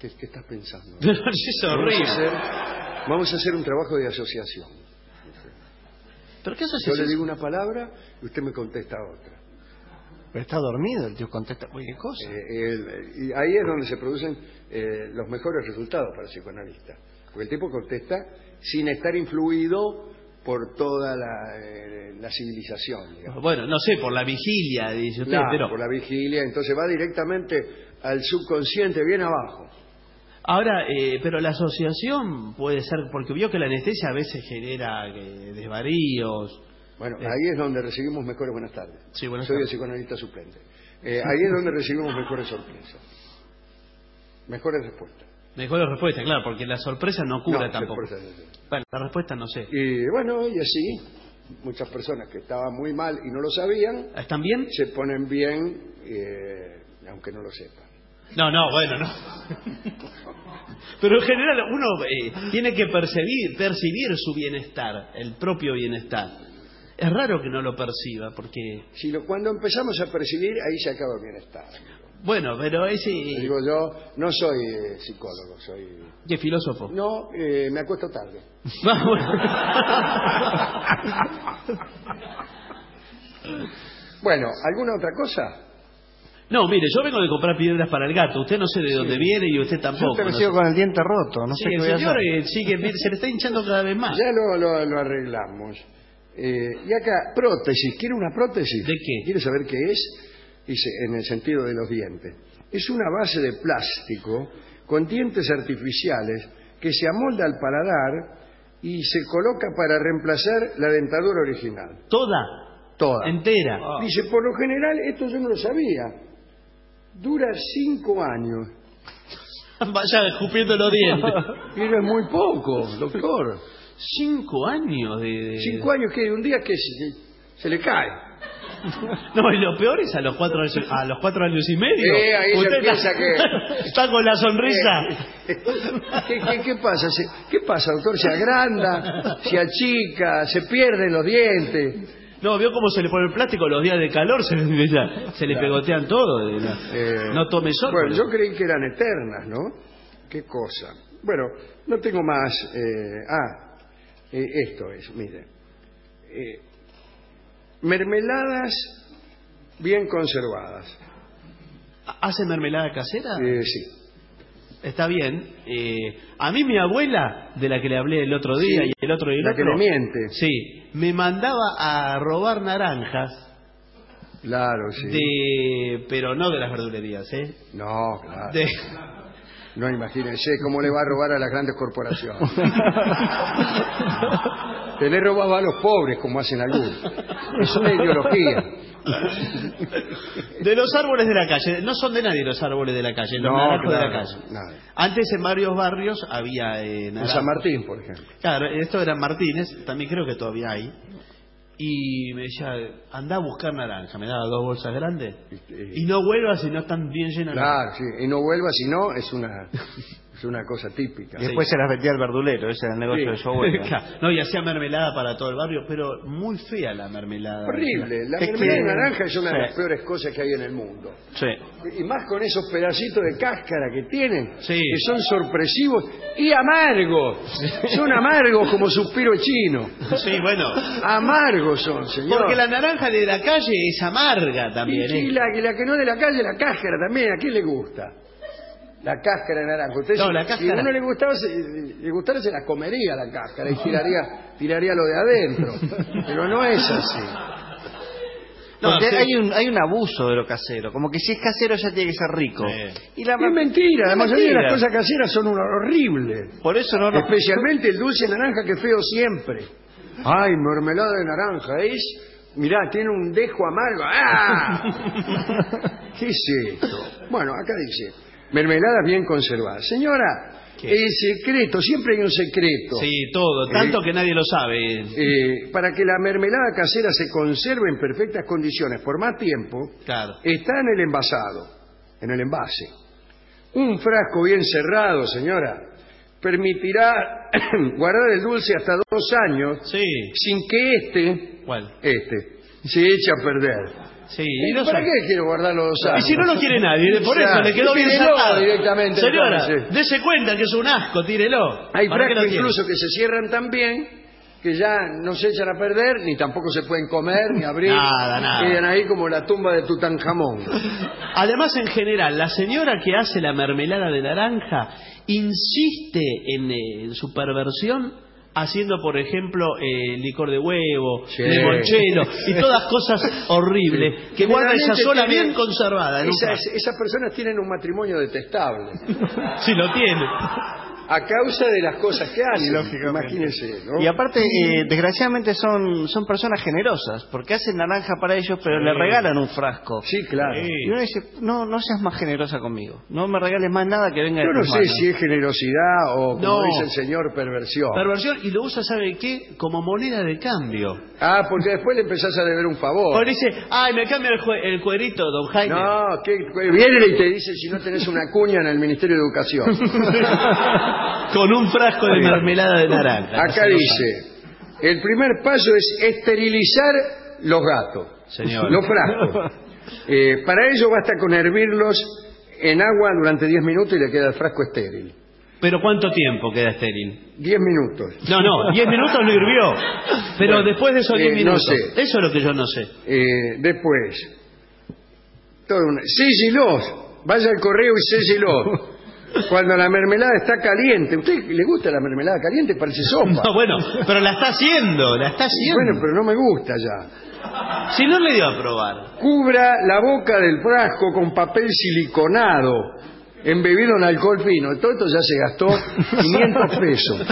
¿Qué estás pensando? Es horrible. Vamos a hacer un trabajo de asociación. ¿Pero qué asociación? Yo le digo una palabra y usted me contesta otra. Pero está dormido, el tío contesta cualquier cosa. Y ahí es donde se producen los mejores resultados para el psicoanalista. Porque el tipo contesta sin estar influido por toda la civilización. Digamos. Bueno, no sé, por la vigilia, dice usted. Claro, pero... por la vigilia, entonces va directamente al subconsciente, bien abajo. Ahora, pero la asociación puede ser, porque vio que la anestesia a veces genera desvaríos. Bueno, ahí es donde recibimos mejores buenas tardes. Sí, buenas Soy tardes. el psicoanalista suplente. Ahí es donde recibimos mejores sorpresas. Mejores respuestas. Mejores respuestas, claro, porque la sorpresa no cura No, tampoco. sorpresa. Bueno, la respuesta no sé. Y bueno, y así, muchas personas que estaban muy mal y no lo sabían, ¿están bien? Se ponen bien, aunque no lo sepan. No, bueno, no. Pero en general uno tiene que percibir su bienestar, el propio bienestar. Es raro que no lo perciba, porque... Cuando empezamos a percibir, ahí se acaba el bienestar. Bueno, pero ese... Digo yo, no soy psicólogo, soy... ¿Qué filósofo? No, me acuesto tarde. Bueno, ¿alguna otra cosa? No, mire, yo vengo de comprar piedras para el gato. Usted no sé de dónde viene y usted tampoco. Yo te sigo con el diente roto, no sé qué voy a hacer. El señor se le está hinchando cada vez más. Ya lo arreglamos. Y acá, prótesis. ¿Quiere una prótesis? ¿De qué? ¿Quiere saber qué es? Dice, en el sentido de los dientes. Es una base de plástico con dientes artificiales que se amolda al paladar y se coloca para reemplazar la dentadura original. ¿Toda? ¿Entera? Dice, por lo general, esto yo no lo sabía. Dura 5 años. Vaya escupiendo los dientes. Pero es muy poco, doctor. 5 años de... 5 años que un día que se le cae. No, y lo peor es a los 4 años y medio. Ahí usted se piensa que... está con la sonrisa. ¿Qué pasa? ¿Qué pasa, doctor? Se agranda, se achica, se pierden los dientes. No, vio cómo se le pone el plástico los días de calor, se le pegotean todo. No tome sol. Bueno, yo creí que eran eternas, ¿no? Qué cosa. Bueno, no tengo más. Esto es, mire. Mermeladas bien conservadas. ¿Hace mermelada casera? Sí. Está bien. A mí mi abuela, de la que le hablé el otro día, sí, y el otro y el otro... La que le miente. Sí, me mandaba a robar naranjas. Claro, sí. Pero no de las verdulerías, ¿eh? No, claro. No, imagínense cómo le va a robar a las grandes corporaciones. Te le robaba a los pobres, como hacen algunos. Es una ideología. De los árboles de la calle. No son de nadie los árboles de la calle, los naranjos de la calle. Nada. Antes en varios barrios había en San Martín, por ejemplo. Claro, esto era Martínez, también creo que todavía hay. Y me decía, anda a buscar naranja. Me daba 2 bolsas grandes. Y no vuelvas si no están bien llenas. Claro, sí. Y no vuelvas si no, es una cosa típica. Y después se las vendía al verdulero, ese era el negocio de su abuela. Claro. No, y hacía mermelada para todo el barrio, pero muy fea la mermelada. Horrible. La mermelada de naranja es una de las peores cosas que hay en el mundo. Sí. Y más con esos pedacitos de cáscara que tienen, sí, que son sorpresivos y amargos. Son amargos como suspiro chino. Sí, bueno. Amargos son, señor. Porque la naranja de la calle es amarga también. Y la que no de la calle, la cáscara también. ¿A quién le gusta? La cáscara de naranja. Usted, no, la cáscara... Si a uno le gustara, se la comería la cáscara y tiraría lo de adentro. Pero no es así. No, hay un abuso de lo casero. Como que si es casero ya tiene que ser rico. Y es mentira. La mayoría de las cosas caseras son horribles. Por eso no. Especialmente el dulce de naranja, que es feo siempre. Ay, mermelada de naranja. Mirá, tiene un dejo amargo. ¡Ah! ¿Qué es esto? Bueno, acá dice... Mermeladas bien conservadas. Señora, el secreto, siempre hay un secreto. Sí, todo, tanto que nadie lo sabe. Para que la mermelada casera se conserve en perfectas condiciones por más tiempo, claro, está en el envasado, en el envase. Un frasco bien cerrado, señora, permitirá guardar el dulce hasta 2 años, sí, sin que ¿cuál? se eche a perder. Sí, ¿Para qué quiero guardar los 2 años? Y si no lo quiere nadie, por eso le quedó bien tírelo sacado. directamente. Señora, entonces. dese cuenta que es un asco, tírelo. Hay ¿Para qué lo frascos tiene? incluso que se cierran tan bien que ya no se echan a perder, ni tampoco se pueden comer, ni abrir. Nada. Quedan ahí como la tumba de Tutankamón. Además, en general, la señora que hace la mermelada de naranja insiste en su perversión haciendo, por ejemplo, licor de huevo, limonchelo y todas cosas horribles que guarda esa sola bien conservada. Esas personas tienen un matrimonio detestable. Sí, lo tiene. A causa de las cosas que hacen, imagínense, ¿no? Y aparte, desgraciadamente son personas generosas, porque hacen naranja para ellos, pero le regalan un frasco. Sí, claro. Y uno dice, no seas más generosa conmigo, no me regales más nada que venga de Yo no tus sé manos. si es generosidad o, como No. dice el señor, perversión. Perversión, y lo usa, ¿sabe qué? Como moneda de cambio. Ah, porque después le empezás a deber un favor. O dice, ay, me cambia el cuerito, don Jaime. No, viene y te dice si no tenés una cuña en el Ministerio de Educación. Con un frasco de mermelada de naranja. Acá dice, el primer paso es esterilizar los gatos, Señor. los frascos. Para ello basta con hervirlos en agua durante 10 minutos y le queda el frasco estéril. ¿Pero cuánto tiempo queda estéril? 10 minutos. No, 10 minutos lo hirvió. Pero Bueno, después de esos 10 minutos. no sé. Eso es lo que yo no sé. Después, sésilos, vaya al correo y sésilos. Cuando la mermelada está caliente. ¿A usted le gusta la mermelada caliente? Parece sopa. No, bueno, pero la está haciendo. Bueno, pero no me gusta ya. Si no le dio a probar. Cubra la boca del frasco con papel siliconado embebido en alcohol fino. Todo esto ya se gastó 500 pesos.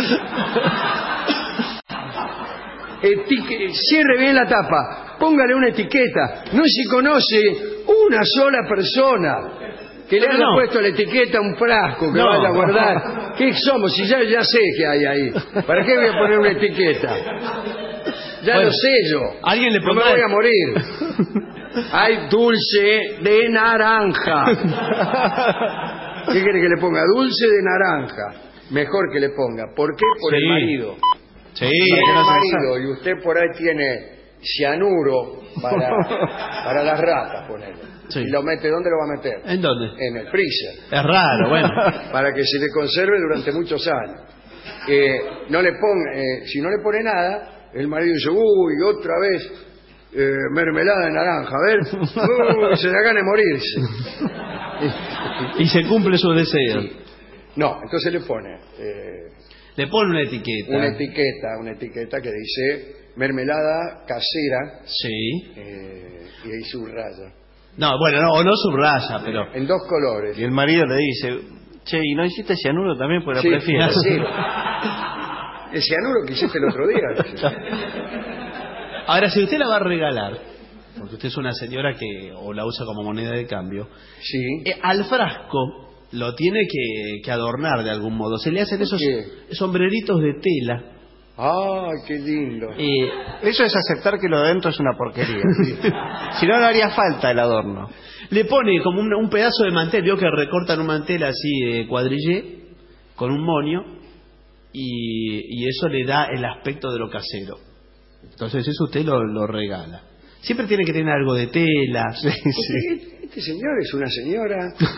Cierre bien la tapa. Póngale una etiqueta. No se conoce una sola persona que le haya puesto la etiqueta a un frasco que vaya a guardar. ¿Qué somos? Si ya sé que hay ahí. ¿Para qué voy a poner una etiqueta? Ya lo sé yo. ¿Alguien le no me voy a morir. Hay dulce de naranja. ¿Qué quiere que le ponga? Dulce de naranja. Mejor que le ponga. ¿Por qué? Por el marido. Sí, por el marido. Y usted por ahí tiene cianuro para las ratas, ponele. Sí. Y lo mete, ¿dónde lo va a meter? ¿En dónde? En el freezer. Es raro, bueno. Para que se le conserve durante muchos años. No le ponga, si no le pone nada, el marido dice, uy, otra vez mermelada de naranja, a ver, se da gana de morirse. Y se cumple su deseo. Sí. No, entonces le pone... le pone una etiqueta. Una etiqueta que dice mermelada casera. Sí. Y ahí subraya. No, bueno, o no subraya, pero... En 2 colores. Y el marido le dice, che, ¿y no hiciste cianuro también? Porque la prefiero. Sí. El cianuro que hiciste el otro día. Ahora, si usted la va a regalar, porque usted es una señora que o la usa como moneda de cambio, sí. Al frasco lo tiene que adornar de algún modo. Se le hacen esos sombreritos de tela. ¡Ay, qué lindo! Eso es aceptar que lo de adentro es una porquería. Si no, no haría falta el adorno. Le pone como un pedazo de mantel. Vio que recortan un mantel así de cuadrillé con un moño y eso le da el aspecto de lo casero. Entonces eso usted lo regala. Siempre tiene que tener algo de tela. Sí. Este señor es una señora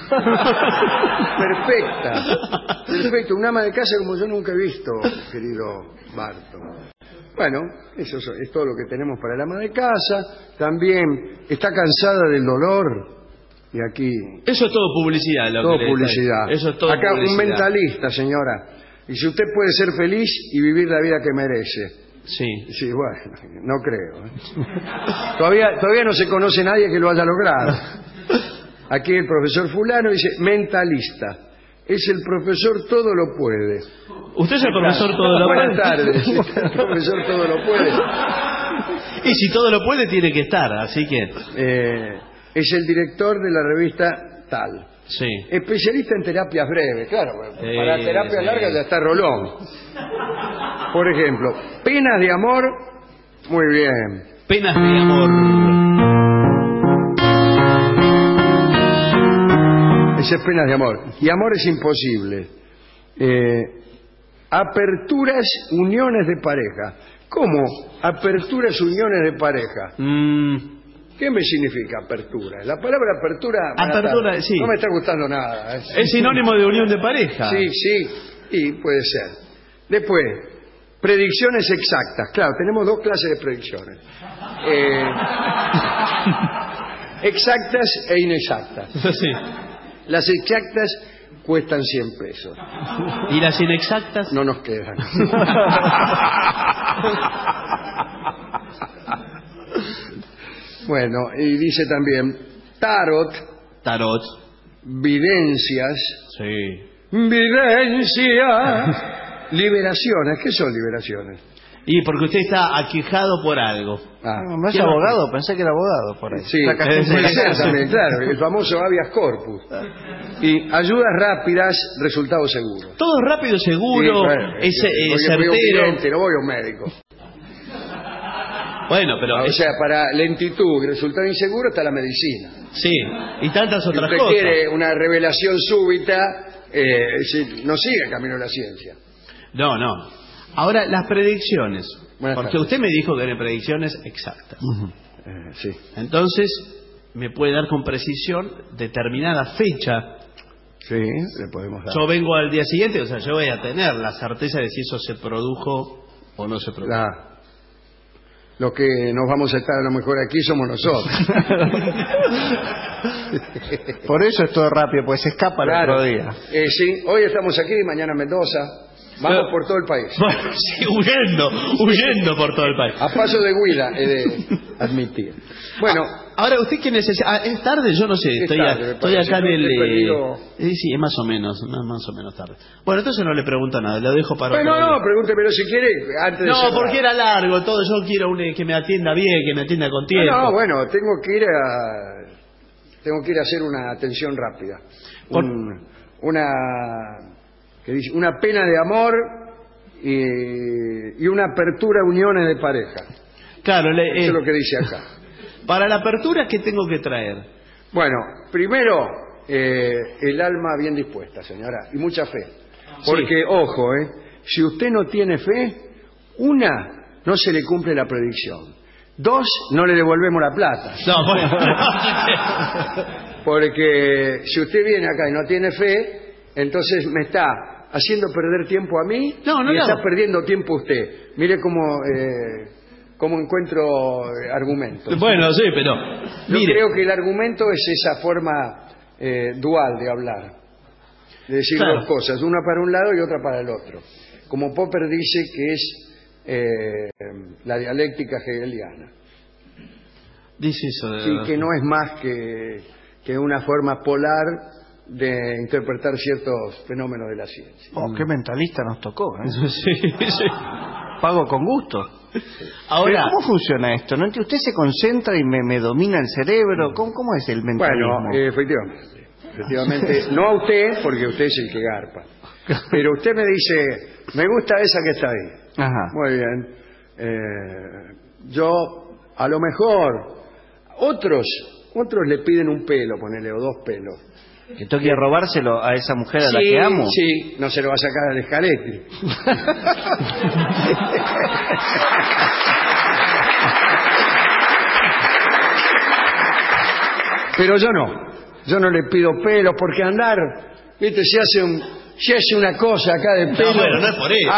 perfecta, un ama de casa como yo nunca he visto, querido Barton. Bueno, eso es todo lo que tenemos para el ama de casa. También está cansada del dolor y aquí... Eso es todo publicidad. Todo publicidad. Eso es todo acá publicidad. Un mentalista, señora. Y si usted puede ser feliz y vivir la vida que merece. Sí, bueno, no creo. Todavía no se conoce nadie que lo haya logrado. Aquí el profesor fulano dice mentalista. Es el profesor todo lo puede. ¿Usted es el profesor todo lo puede? Buenas tardes. El profesor todo lo puede. Y si todo lo puede, tiene que estar, así que... es el director de la revista Tal. Sí. Especialista en terapias breves, claro. Para terapias largas ya está Rolón. Por ejemplo, penas de amor, muy bien. Penas de amor. Ese es penas de amor. Y amor es imposible. Aperturas, uniones de pareja. ¿Cómo? Aperturas, uniones de pareja. ¿Qué me significa apertura? La palabra apertura sí. no me está gustando nada. Es sinónimo de unión de pareja. Sí, y puede ser. Después, predicciones exactas. Claro, tenemos dos clases de predicciones. Exactas e inexactas. Sí. Las exactas cuestan 100 pesos. ¿Y las inexactas? No nos quedan. Bueno, y dice también tarot, videncias, liberaciones. ¿Qué son liberaciones? Y porque usted está aquejado por algo. No es abogado, pensé que era abogado por ahí. Sí, también, claro, el famoso habeas corpus. Y ayudas rápidas, resultados seguros. Todo rápido, seguro, certero. No voy a un médico. Bueno, pero... O sea, para lentitud y resultado inseguro está la medicina. Sí, y tantas otras cosas. Si usted quiere una revelación súbita, no siga el camino de la ciencia. No. Ahora, las predicciones. Porque usted me dijo que eran predicciones exactas. Sí. Entonces, me puede dar con precisión determinada fecha. Sí, le podemos dar. Yo vengo al día siguiente, o sea, yo voy a tener la certeza de si eso se produjo o no se produjo. Los que nos vamos a estar a lo mejor aquí somos nosotros. Por eso es todo rápido, pues se escapa el otro día. Sí, hoy estamos aquí, mañana en Mendoza. Vamos por todo el país. Bueno, sí, huyendo por todo el país. A paso de huida, he de admitir. Bueno, ahora usted que necesita... es tarde, yo no sé. Estoy acá en el... sí, es más o menos tarde. Bueno, entonces no le pregunto nada, lo dejo para... No, pregúntemelo si quiere antes de cerrar. Porque era largo todo, yo quiero que me atienda bien, que me atienda con tiempo. Bueno, tengo que ir a hacer una atención rápida. Una pena de amor y una apertura a uniones de pareja. Claro, eso es lo que dice acá. Para la apertura, ¿qué tengo que traer? Bueno, primero, el alma bien dispuesta, señora, y mucha fe. Porque, ojo, si usted no tiene fe, no se le cumple la predicción. 2, no le devolvemos la plata. Porque si usted viene acá y no tiene fe, entonces me está haciendo perder tiempo a mí y está perdiendo tiempo usted. Mire cómo encuentro argumentos. Bueno, sí, pero... Yo creo que el argumento es esa forma dual de hablar. De decir dos cosas, una para un lado y otra para el otro. Como Popper dice que es la dialéctica hegeliana. Dice eso. Sí, que no es más que una forma polar de interpretar ciertos fenómenos de la ciencia. Qué mentalista nos tocó, Sí. Pago con gusto. Ahora, ¿cómo funciona esto? ¿No? ¿Usted se concentra y me domina el cerebro? ¿Cómo es el mentalismo? Bueno, efectivamente, no a usted, porque usted es el que garpa. Pero usted me dice, me gusta esa que está ahí. Ajá. Muy bien. Yo, a lo mejor, otros le piden un pelo, ponele, o 2 pelos. ¿Que tengo que robárselo a esa mujer a la que amo? Sí, no se lo va a sacar al Scaletti. Pero yo no le pido pelos, porque andar, viste, si hace una cosa acá de pelo. No, bueno, no es por eso.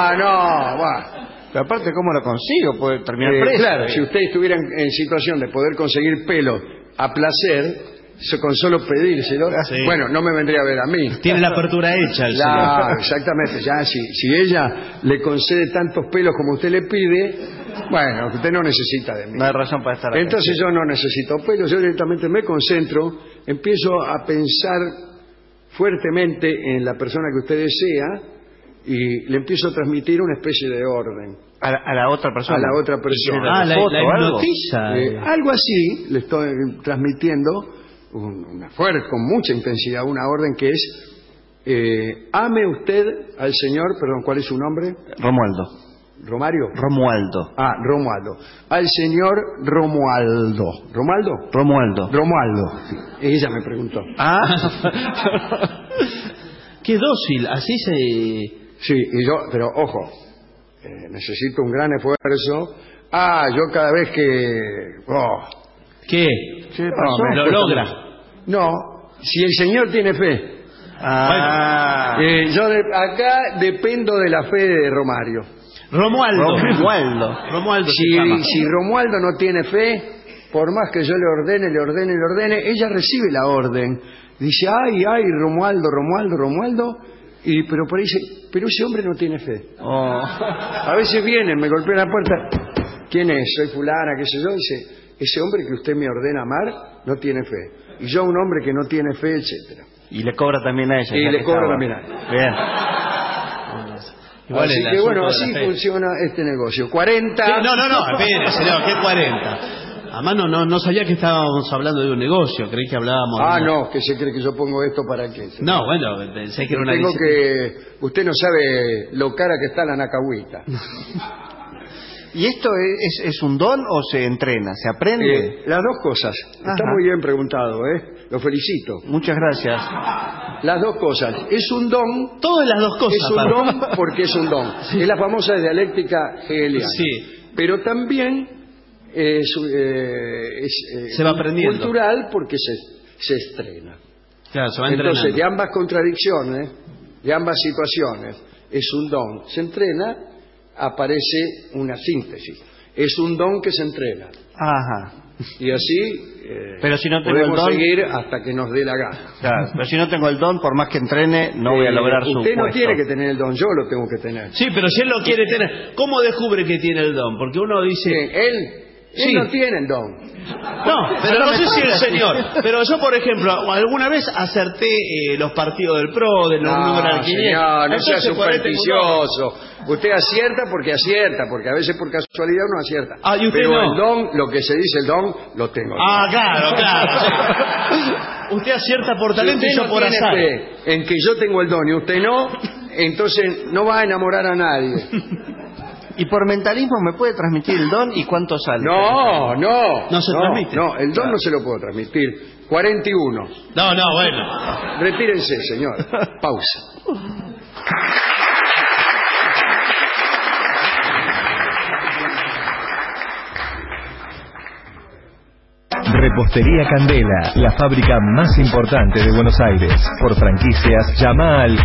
Pero aparte, ¿cómo lo consigo? Puede terminar preso. Claro, si usted estuviera en situación de poder conseguir pelo a placer, con solo pedírselo, bueno, no me vendría a ver a mí. Tiene la apertura hecha el señor. Claro, exactamente. Ya, si ella le concede tantos pelos como usted le pide, bueno, usted no necesita de mí. No hay razón para estar aquí. Entonces yo no necesito pelos, yo directamente me concentro, empiezo a pensar fuertemente en la persona que usted desea y le empiezo a transmitir una especie de orden. A la otra persona. A la otra persona. La hipnotiza. Algo así le estoy transmitiendo con mucha intensidad, una orden que es ame usted al señor, perdón, ¿cuál es su nombre? Romualdo. ¿Romario? Romualdo. Romualdo. Al señor Romualdo. ¿Romualdo? Romualdo. Sí. Ella me preguntó. Qué dócil, así se... Sí, pero ojo, necesito un gran esfuerzo. Yo cada vez que... ¿Qué? ¿Qué pasó? ¿Lo logra? No, si el señor tiene fe. Yo acá dependo de la fe de Romario. Romualdo. Si Romualdo no tiene fe, por más que yo le ordene, ella recibe la orden. Dice, ay, Romualdo. Pero por ahí dice, pero ese hombre no tiene fe. A veces vienen, me golpean la puerta. ¿Quién es? Soy fulana, qué sé yo. Dice, ese hombre que usted me ordena amar no tiene fe. Y yo un hombre que no tiene fe, etcétera. Y le cobra también a ella. Y le cobra también a ella. Bien. Igual así que bueno, así funciona este negocio. 40... Sí, no, espere, señor, ¿qué 40? Además no sabía que estábamos hablando de un negocio, creí que hablábamos... no, que se cree que yo pongo esto para qué. No, bueno, pensé que era una... Usted no sabe lo cara que está la nacahuita. ¿Y esto es un don o se entrena? ¿Se aprende? Las dos cosas. Está muy bien preguntado, Lo felicito. Muchas gracias. Las dos cosas. Es un don. Todas las dos cosas. Es un don porque es un don. Sí. Es la famosa dialéctica hegeliana. Sí. Pero también se va aprendiendo. Cultural porque se estrena. Claro, se va entrenando. Entonces, de ambas contradicciones, de ambas situaciones, es un don. Se entrena, aparece una síntesis. Es un don que se entrena. Ajá. Y así pero si no tengo podemos el don, seguir hasta que nos dé la gana. Claro, pero si no tengo el don, por más que entrene, no voy a lograr su Usted no puesto. tiene que tener el don, yo lo tengo que tener. Sí, pero si él lo quiere tener, ¿cómo descubre que tiene el don? Porque uno dice... Él no tiene el don. No, pero no sé si el señor. Pero yo, por ejemplo, alguna vez acerté los partidos del PRO, del número del 500. Señor, no sea supersticioso. Usted acierta, porque a veces por casualidad uno acierta. Y usted pero no. El don, lo que se dice el don, lo tengo. Claro. Usted acierta por talento y yo por azar. Si usted no tiene fe en que yo tengo el don y usted no, entonces no va a enamorar a nadie. ¿Y por mentalismo me puede transmitir el don y cuánto sale? No se transmite. No, el don no se lo puedo transmitir. 41. No, bueno. Retírense, señor. Pausa. Repostería Candela, la fábrica más importante de Buenos Aires. Por franquicias, llama al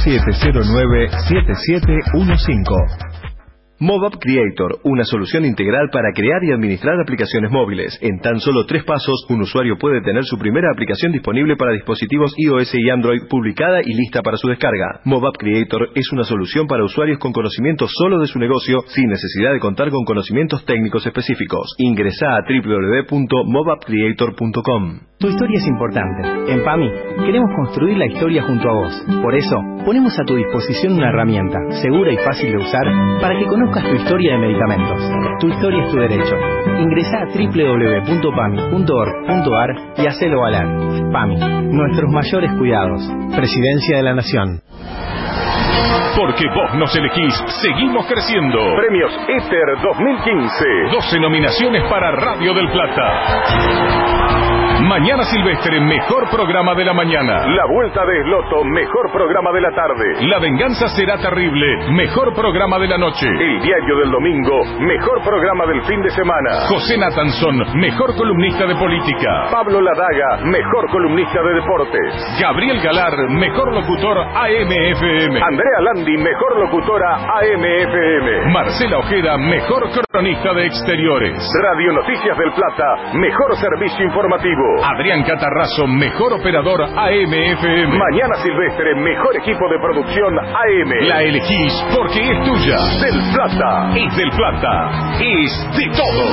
4709-7715. MobApp Creator, una solución integral para crear y administrar aplicaciones móviles. En tan solo 3 pasos, un usuario puede tener su primera aplicación disponible para dispositivos iOS y Android, publicada y lista para su descarga. MobApp Creator es una solución para usuarios con conocimiento solo de su negocio, sin necesidad de contar con conocimientos técnicos específicos. Ingresa a www.mobappcreator.com. Tu historia es importante. En PAMI queremos construir la historia junto a vos. Por eso, ponemos a tu disposición una herramienta segura y fácil de usar para que conozcas tu historia de medicamentos. Tu historia es tu derecho. Ingresá a www.pami.org.ar y hacelo valer. PAMI, nuestros mayores cuidados. Presidencia de la Nación. Porque vos nos elegís, seguimos creciendo. Premios Éter 2015. 12 nominaciones para Radio del Plata. Mañana Silvestre, mejor programa de la mañana. La Vuelta de Esloto, mejor programa de la tarde. La Venganza será terrible, mejor programa de la noche. El Diario del Domingo, mejor programa del fin de semana. José Natanson, mejor columnista de política. Pablo Ladaga, mejor columnista de deportes. Gabriel Galar, mejor locutor AM/FM. Andrea Landi, mejor locutora AM/FM. Marcela Ojeda, mejor cronista de exteriores. Radio Noticias del Plata, mejor servicio informativo. Adrián Catarrazo, mejor operador AM/FM. Mañana Silvestre, mejor equipo de producción AM. La elegís porque es tuya. Del Plata, es del Plata, es de todos.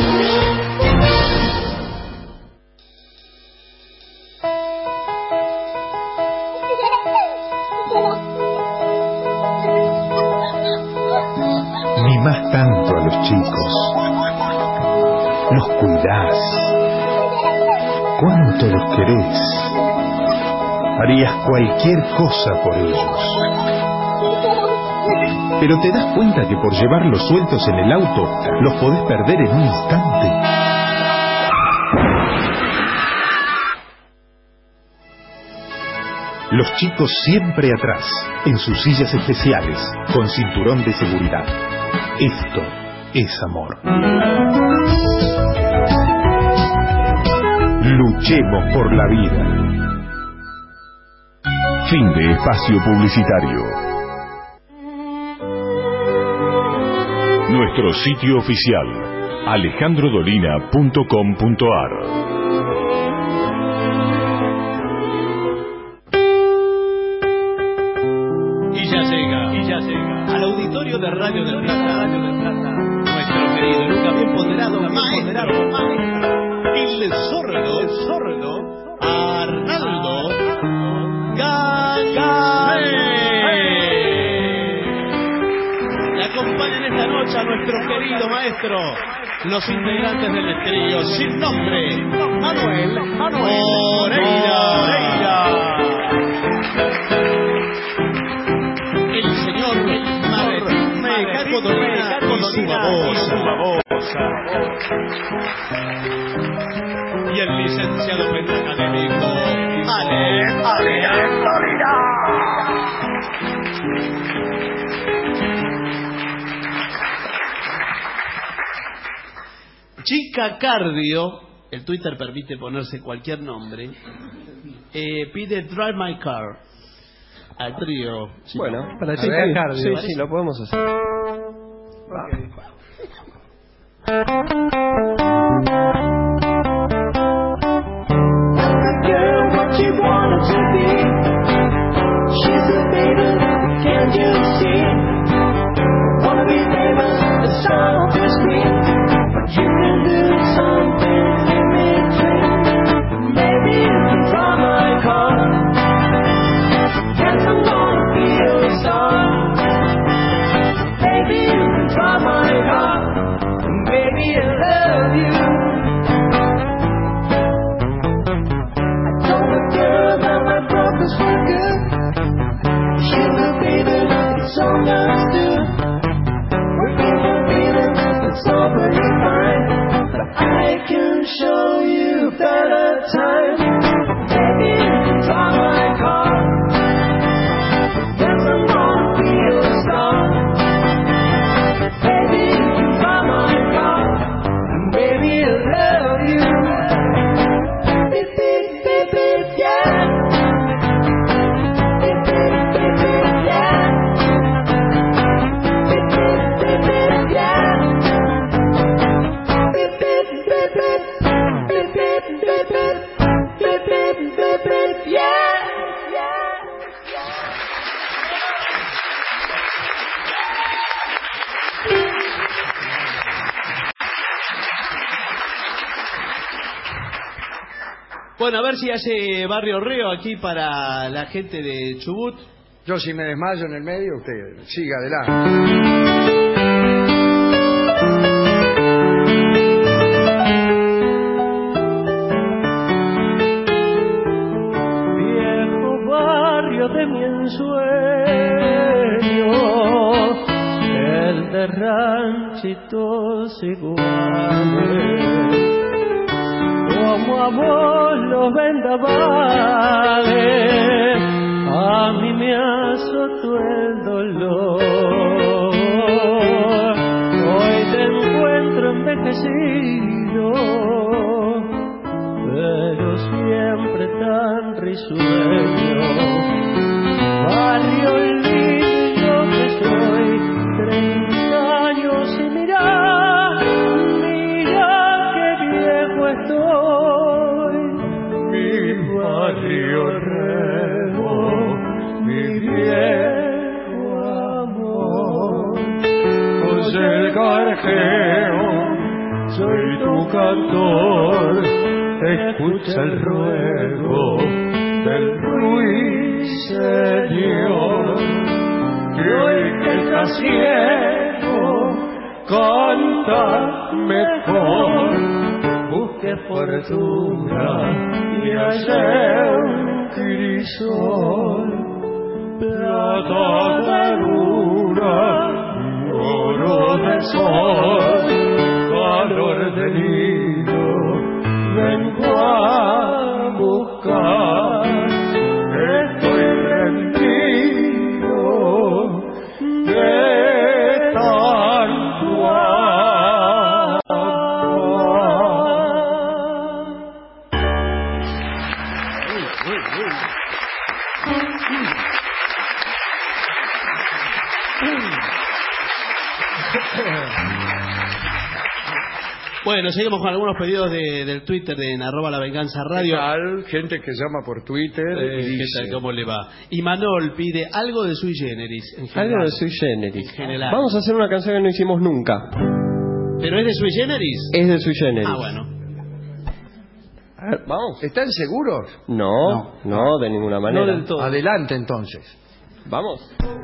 Mimás tanto a los chicos, los cuidás, cuánto los querés, harías cualquier cosa por ellos. Pero te das cuenta que por llevarlos sueltos en el auto, los podés perder en un instante. Los chicos siempre atrás, en sus sillas especiales, con cinturón de seguridad. Esto es amor. Luchemos por la vida. Fin de espacio publicitario. Nuestro sitio oficial, alejandrodolina.com.ar. Y ya llega al auditorio de Radio del Plata, nuestro querido, nunca bien ponderado, maestro, el sordo, Arnaldo Gansé. Le acompañan esta noche a nuestro querido maestro, los integrantes del trío sin nombre, Manuel Moreira. El señor Mecaco Dolina y su babosa. Y el licenciado pentacadémico Ale Dolina. Chica Cardio, el Twitter permite ponerse cualquier nombre, pide Drive My Car al trío. Bueno, para Chica Cardio, sí, lo podemos hacer. Bueno, a ver si hace Barrio Reo aquí para la gente de Chubut. Yo si me desmayo en el medio, usted siga adelante. De mi ensueño, el de ranchitos iguales, como a vos los vendavales, a mí me azotó el dolor. Hoy te encuentro envejecido, pero siempre tan risueño. Barrio lindo que soy, 30 años y mira que viejo estoy. Mi barrio Remo, mi viejo amor. José el Carqueo, soy tu cantor, escucha el ruego del ruiseñor, que hoy que está ciego canta mejor. Busque fortuna y hallé un crisol, plata de luna y oro de sol, calor de nido vengo a buscar. Estoy rendido de tanto amor. Bueno, seguimos con algunos pedidos del Twitter de @lavenganzaradio. ¿Qué tal? Gente que llama por Twitter y dice... ¿Qué tal? ¿Cómo le va? Y Manol pide algo de sui generis. En general. Algo de sui generis. En general. Vamos a hacer una canción que no hicimos nunca. ¿Pero es de sui generis? Es de sui generis. Ah, bueno. A ver, vamos. ¿Están seguros? No, de ninguna manera. No del todo. Adelante, entonces. Vamos.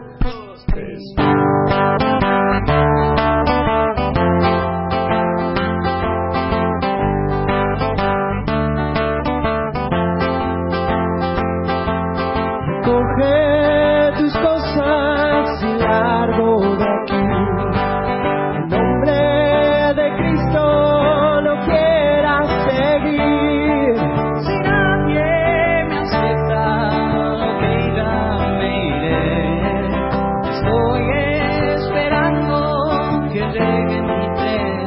Coge tus cosas y largo de aquí. En nombre de Cristo no quieras seguir. Si nadie me acepta, que diga me iré. Estoy esperando que llegue mi tren.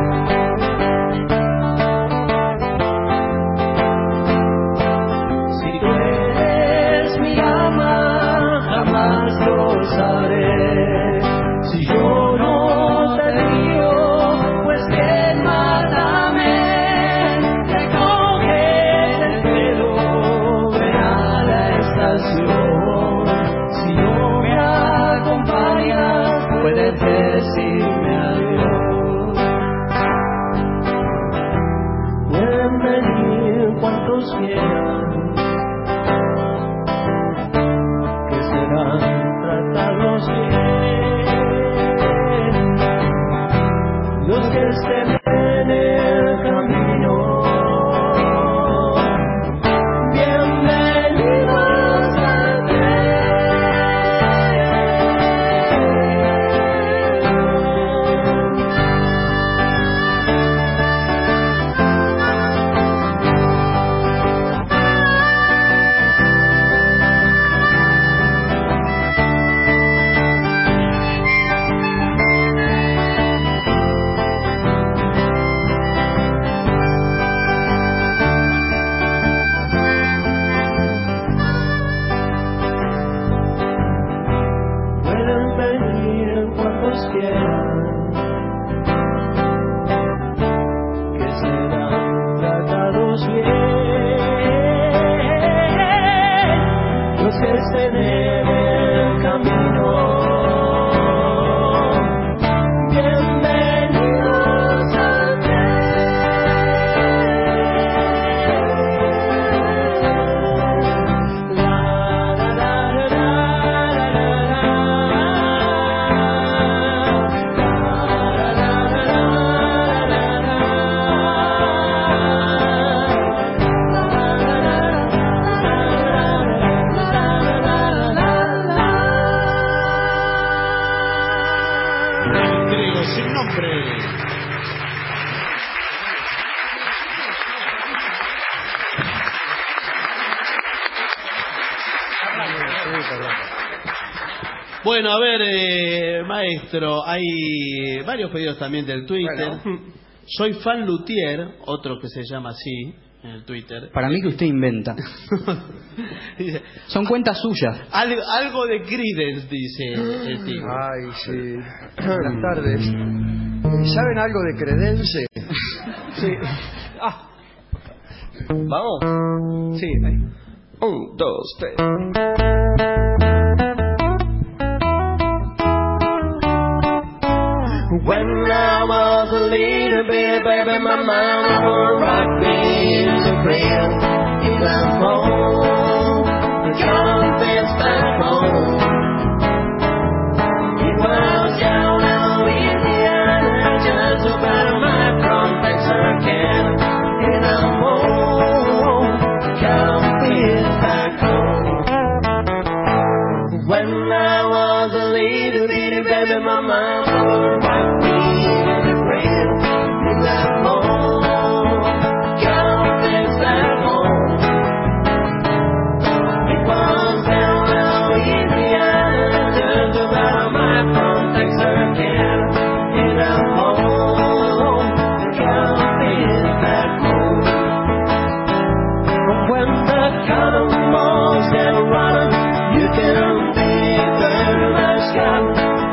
Si tú eres mi ama, jamás lo sabré. Si yo no te digo, pues bien, mátame. Recoge el pelo, ven a la estación. Si no me acompañas, puedes decirme adiós. Pueden venir cuantos quieran, que serán tratados bien. Los que estén en el camino, bienvenidos al pueden venir cuantos quieran, que serán tratados bien. Los que estén en el camino, bienvenidos al Griego sin nombre. Bueno, a ver, maestro, hay varios pedidos también del Twitter. Soy fan luthier, otro que se llama así en el Twitter. Para mí que usted inventa. Dice, Son cuentas suyas. algo de Creedence, dice el tipo. Ay, sí. Buenas tardes. ¿Saben algo de Credence? Sí. ¿Vamos? Sí. 1, 2, 3. When I was a little bit, baby, my mama would rock me in the crib. In the home, the young fence back home. It was down in Louisiana, just about my from Texarkana. In the home, the young fence back home. When I was a little bitty baby, my mama would rock me in the crib. In the home, young fence back home. It was down in Louisiana, just about my from Texarkana. In the home, young fence back home. When the cannonballs get running, you can be very much gone.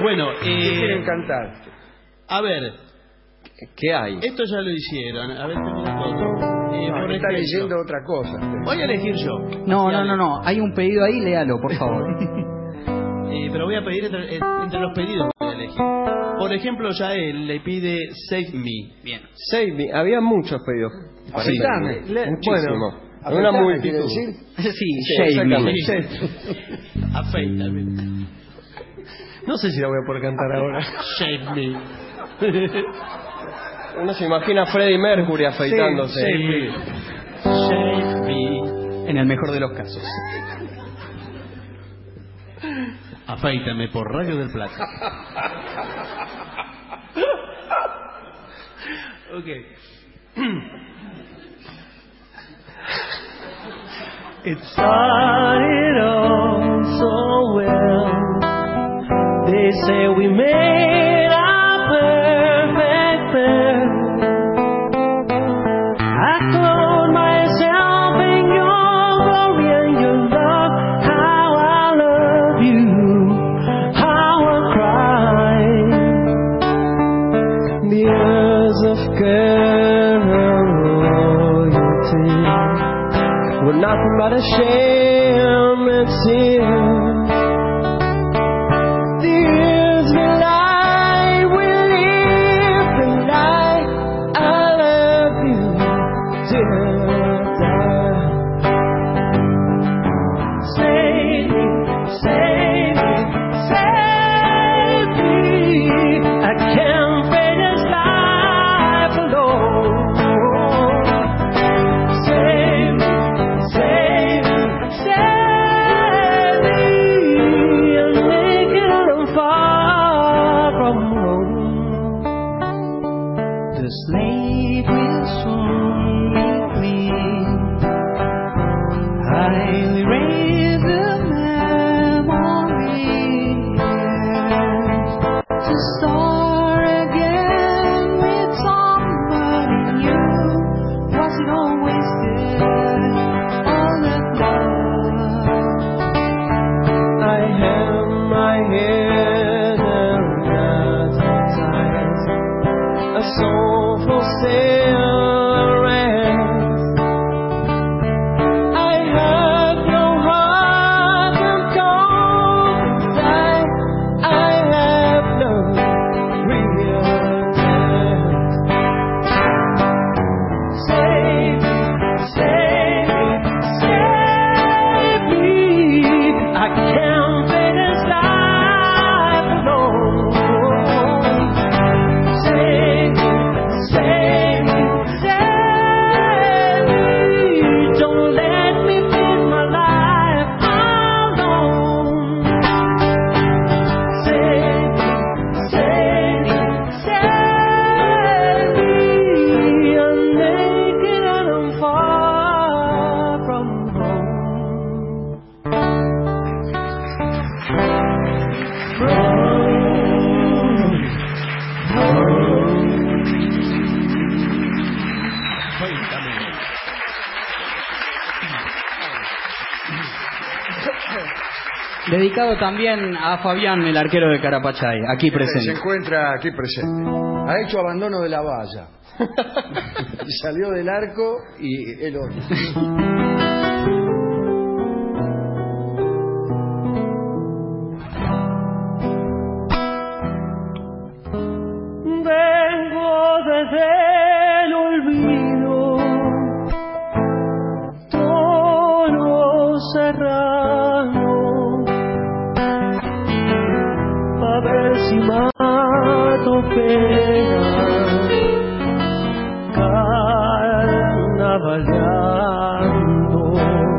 Bueno, ¿qué quieren cantar? A ver, ¿qué hay? esto ya lo hicieron. A ver, tengo una cosa. No, está leyendo otra cosa. Voy a elegir yo. No. Hay un pedido ahí, léalo, por favor. Pero voy a pedir entre los pedidos. Voy a elegir. Por ejemplo, ya él le pide Save Me. Bien. Save Me. Había muchos pedidos. Afeitame. Muchísimo. Bueno, Una multitud. Sí, Shave Me. Afeítame. No sé si la voy a poder cantar ahora. Shave Me. Uno se imagina a Freddie Mercury afeitándose. Shave Me. En el mejor de los casos. Afeítame por Radio del Plata. Ok. It started all so well. They say we made our perfect pair. I clothed myself in your glory and your love. How I love you, how I cry. The years of care and loyalty were nothing but a shame and sin. The years we lie, we live the lie. I love you till I die. Save me, save me, save me. I can't face this life alone. Save me, save me, save me. I'm making it far from home. The slave will soon be free. I'll erase the memories to start again with somebody new. Was it all wasted? All that love. I held my head and hypnotized a soulful cigarette. I have no heart and cold inside. I have no real intent. Save me, save me, save me. I can't face this life alone. Save me, save me, save me. Don't let me live my life alone. Save me, save me, save me. I'm naked and I'm far from home. Dedicado también a Fabián, el arquero de Carapachay, aquí Se presente. encuentra aquí presente. Ha hecho abandono de la valla. Salió del arco y el otro. Vengo desde el olvido, todo serrano, a ver si mato penas, carnavaleando,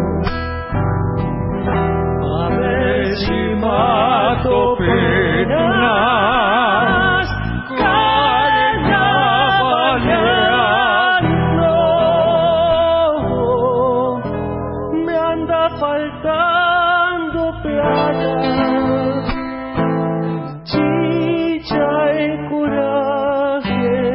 a ver si mato penas, carnavaleando. Me anda faltando plata, chicha y coraje,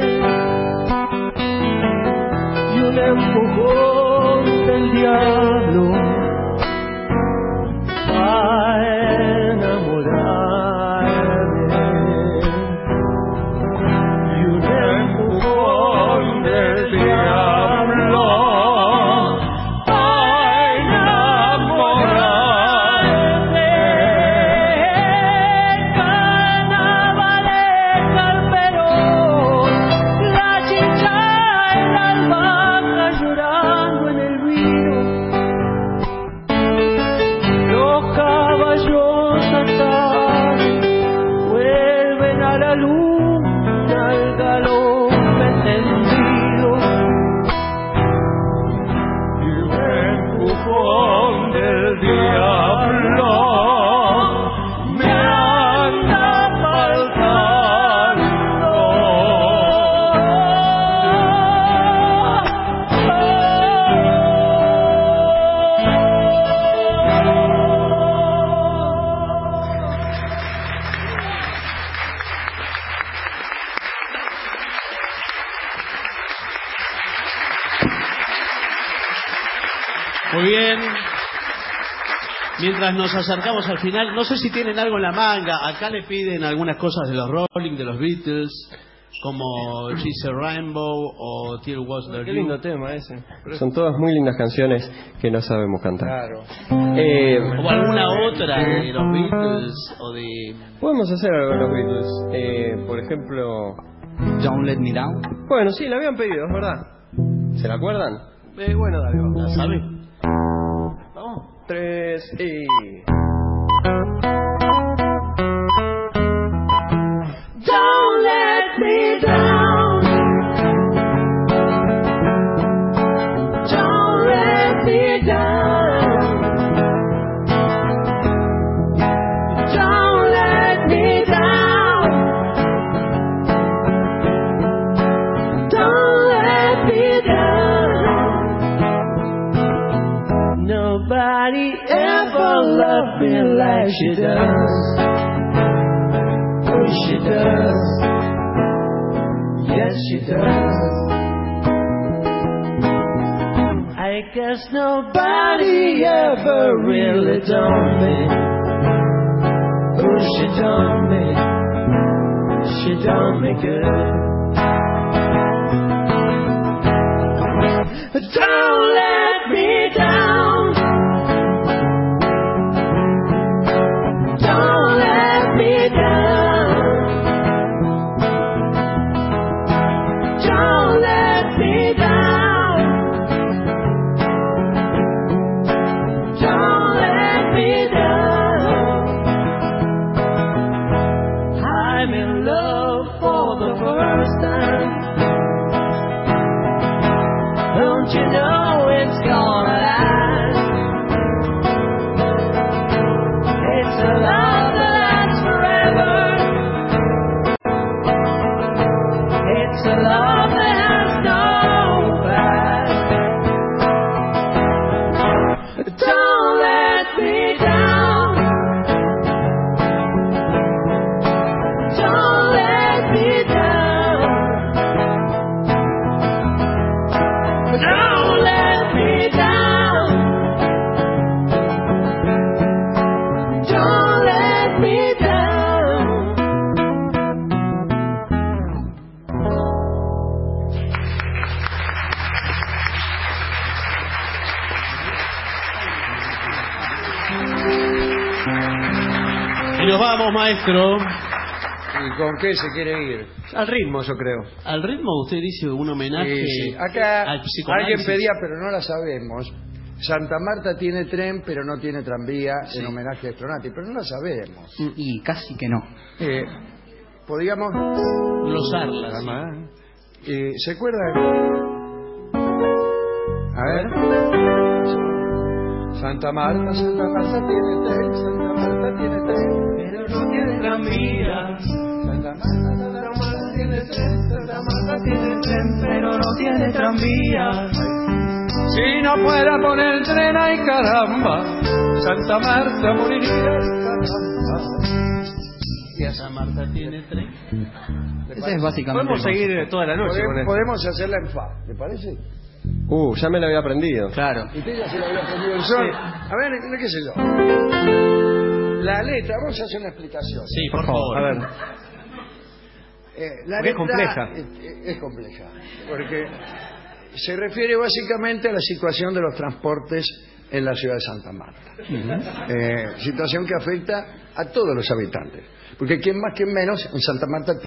y un empujón del diablo para enamorarme. Mientras nos acercamos al final, no sé si tienen algo en la manga. Acá le piden algunas cosas de los Rolling, de los Beatles, como She's a Rainbow o Till Was the Qué lindo tema ese. Son todas muy lindas canciones que no sabemos cantar. Claro. O alguna otra de los Beatles o de... Podemos hacer algo de los Beatles. Por ejemplo... Don't Let Me Down. Bueno, sí, la habían pedido, es verdad. ¿Se la acuerdan? Bueno, dale, vamos. ¿La sabe? Vamos. 3 y... Don't let me down. Don't let me down. Don't let me down. Don't let me down. Nobody ever loved me like she does. Oh, she does. Yes, she does. I guess nobody ever really done me. Oh, she done me. She done me good. Don't let me down. Don't let me down. Don't let me down. Don't let me down. I'm in love for the first time. Don't you know it's gonna last? It's a love that lasts forever. It's a love that has no past. Don't let me down. Don't let me down. Don't let me down. Don't let me down. Y nos vamos, maestro. ¿Y con qué se quiere ir? Al ritmo, yo creo. Al ritmo usted dice un homenaje Sí. Acá al psicoanálisis. alguien pedía, pero no la sabemos. Santa Marta tiene tren, pero no tiene tranvía, en homenaje a Stronati, pero no la sabemos. Y casi que no. Podríamos glosarla. Sí. ¿Se acuerdan? A ver. Santa Marta tiene tren, Santa Marta tiene tren, pero no tiene tranvía. Santa Marta tiene tren, Santa Marta tiene tren, pero no tiene tranvía. Si no fuera por el tren, ay caramba, Santa Marta moriría, caramba. Y Santa Marta tiene tren. Ese es básicamente. Podemos seguir toda la noche con esto. Podemos hacerla en fa, ¿te parece? Ya me la había aprendido. Claro. Usted ya se lo había aprendido el sol. A ver, qué sé yo. La letra, vamos a hacer una explicación. Sí, por favor. A ver. La Es letra compleja. Es compleja, porque se refiere básicamente a la situación de los transportes en la ciudad de Santa Marta. Situación que afecta a todos los habitantes. Porque quien más, quien menos, en Santa Marta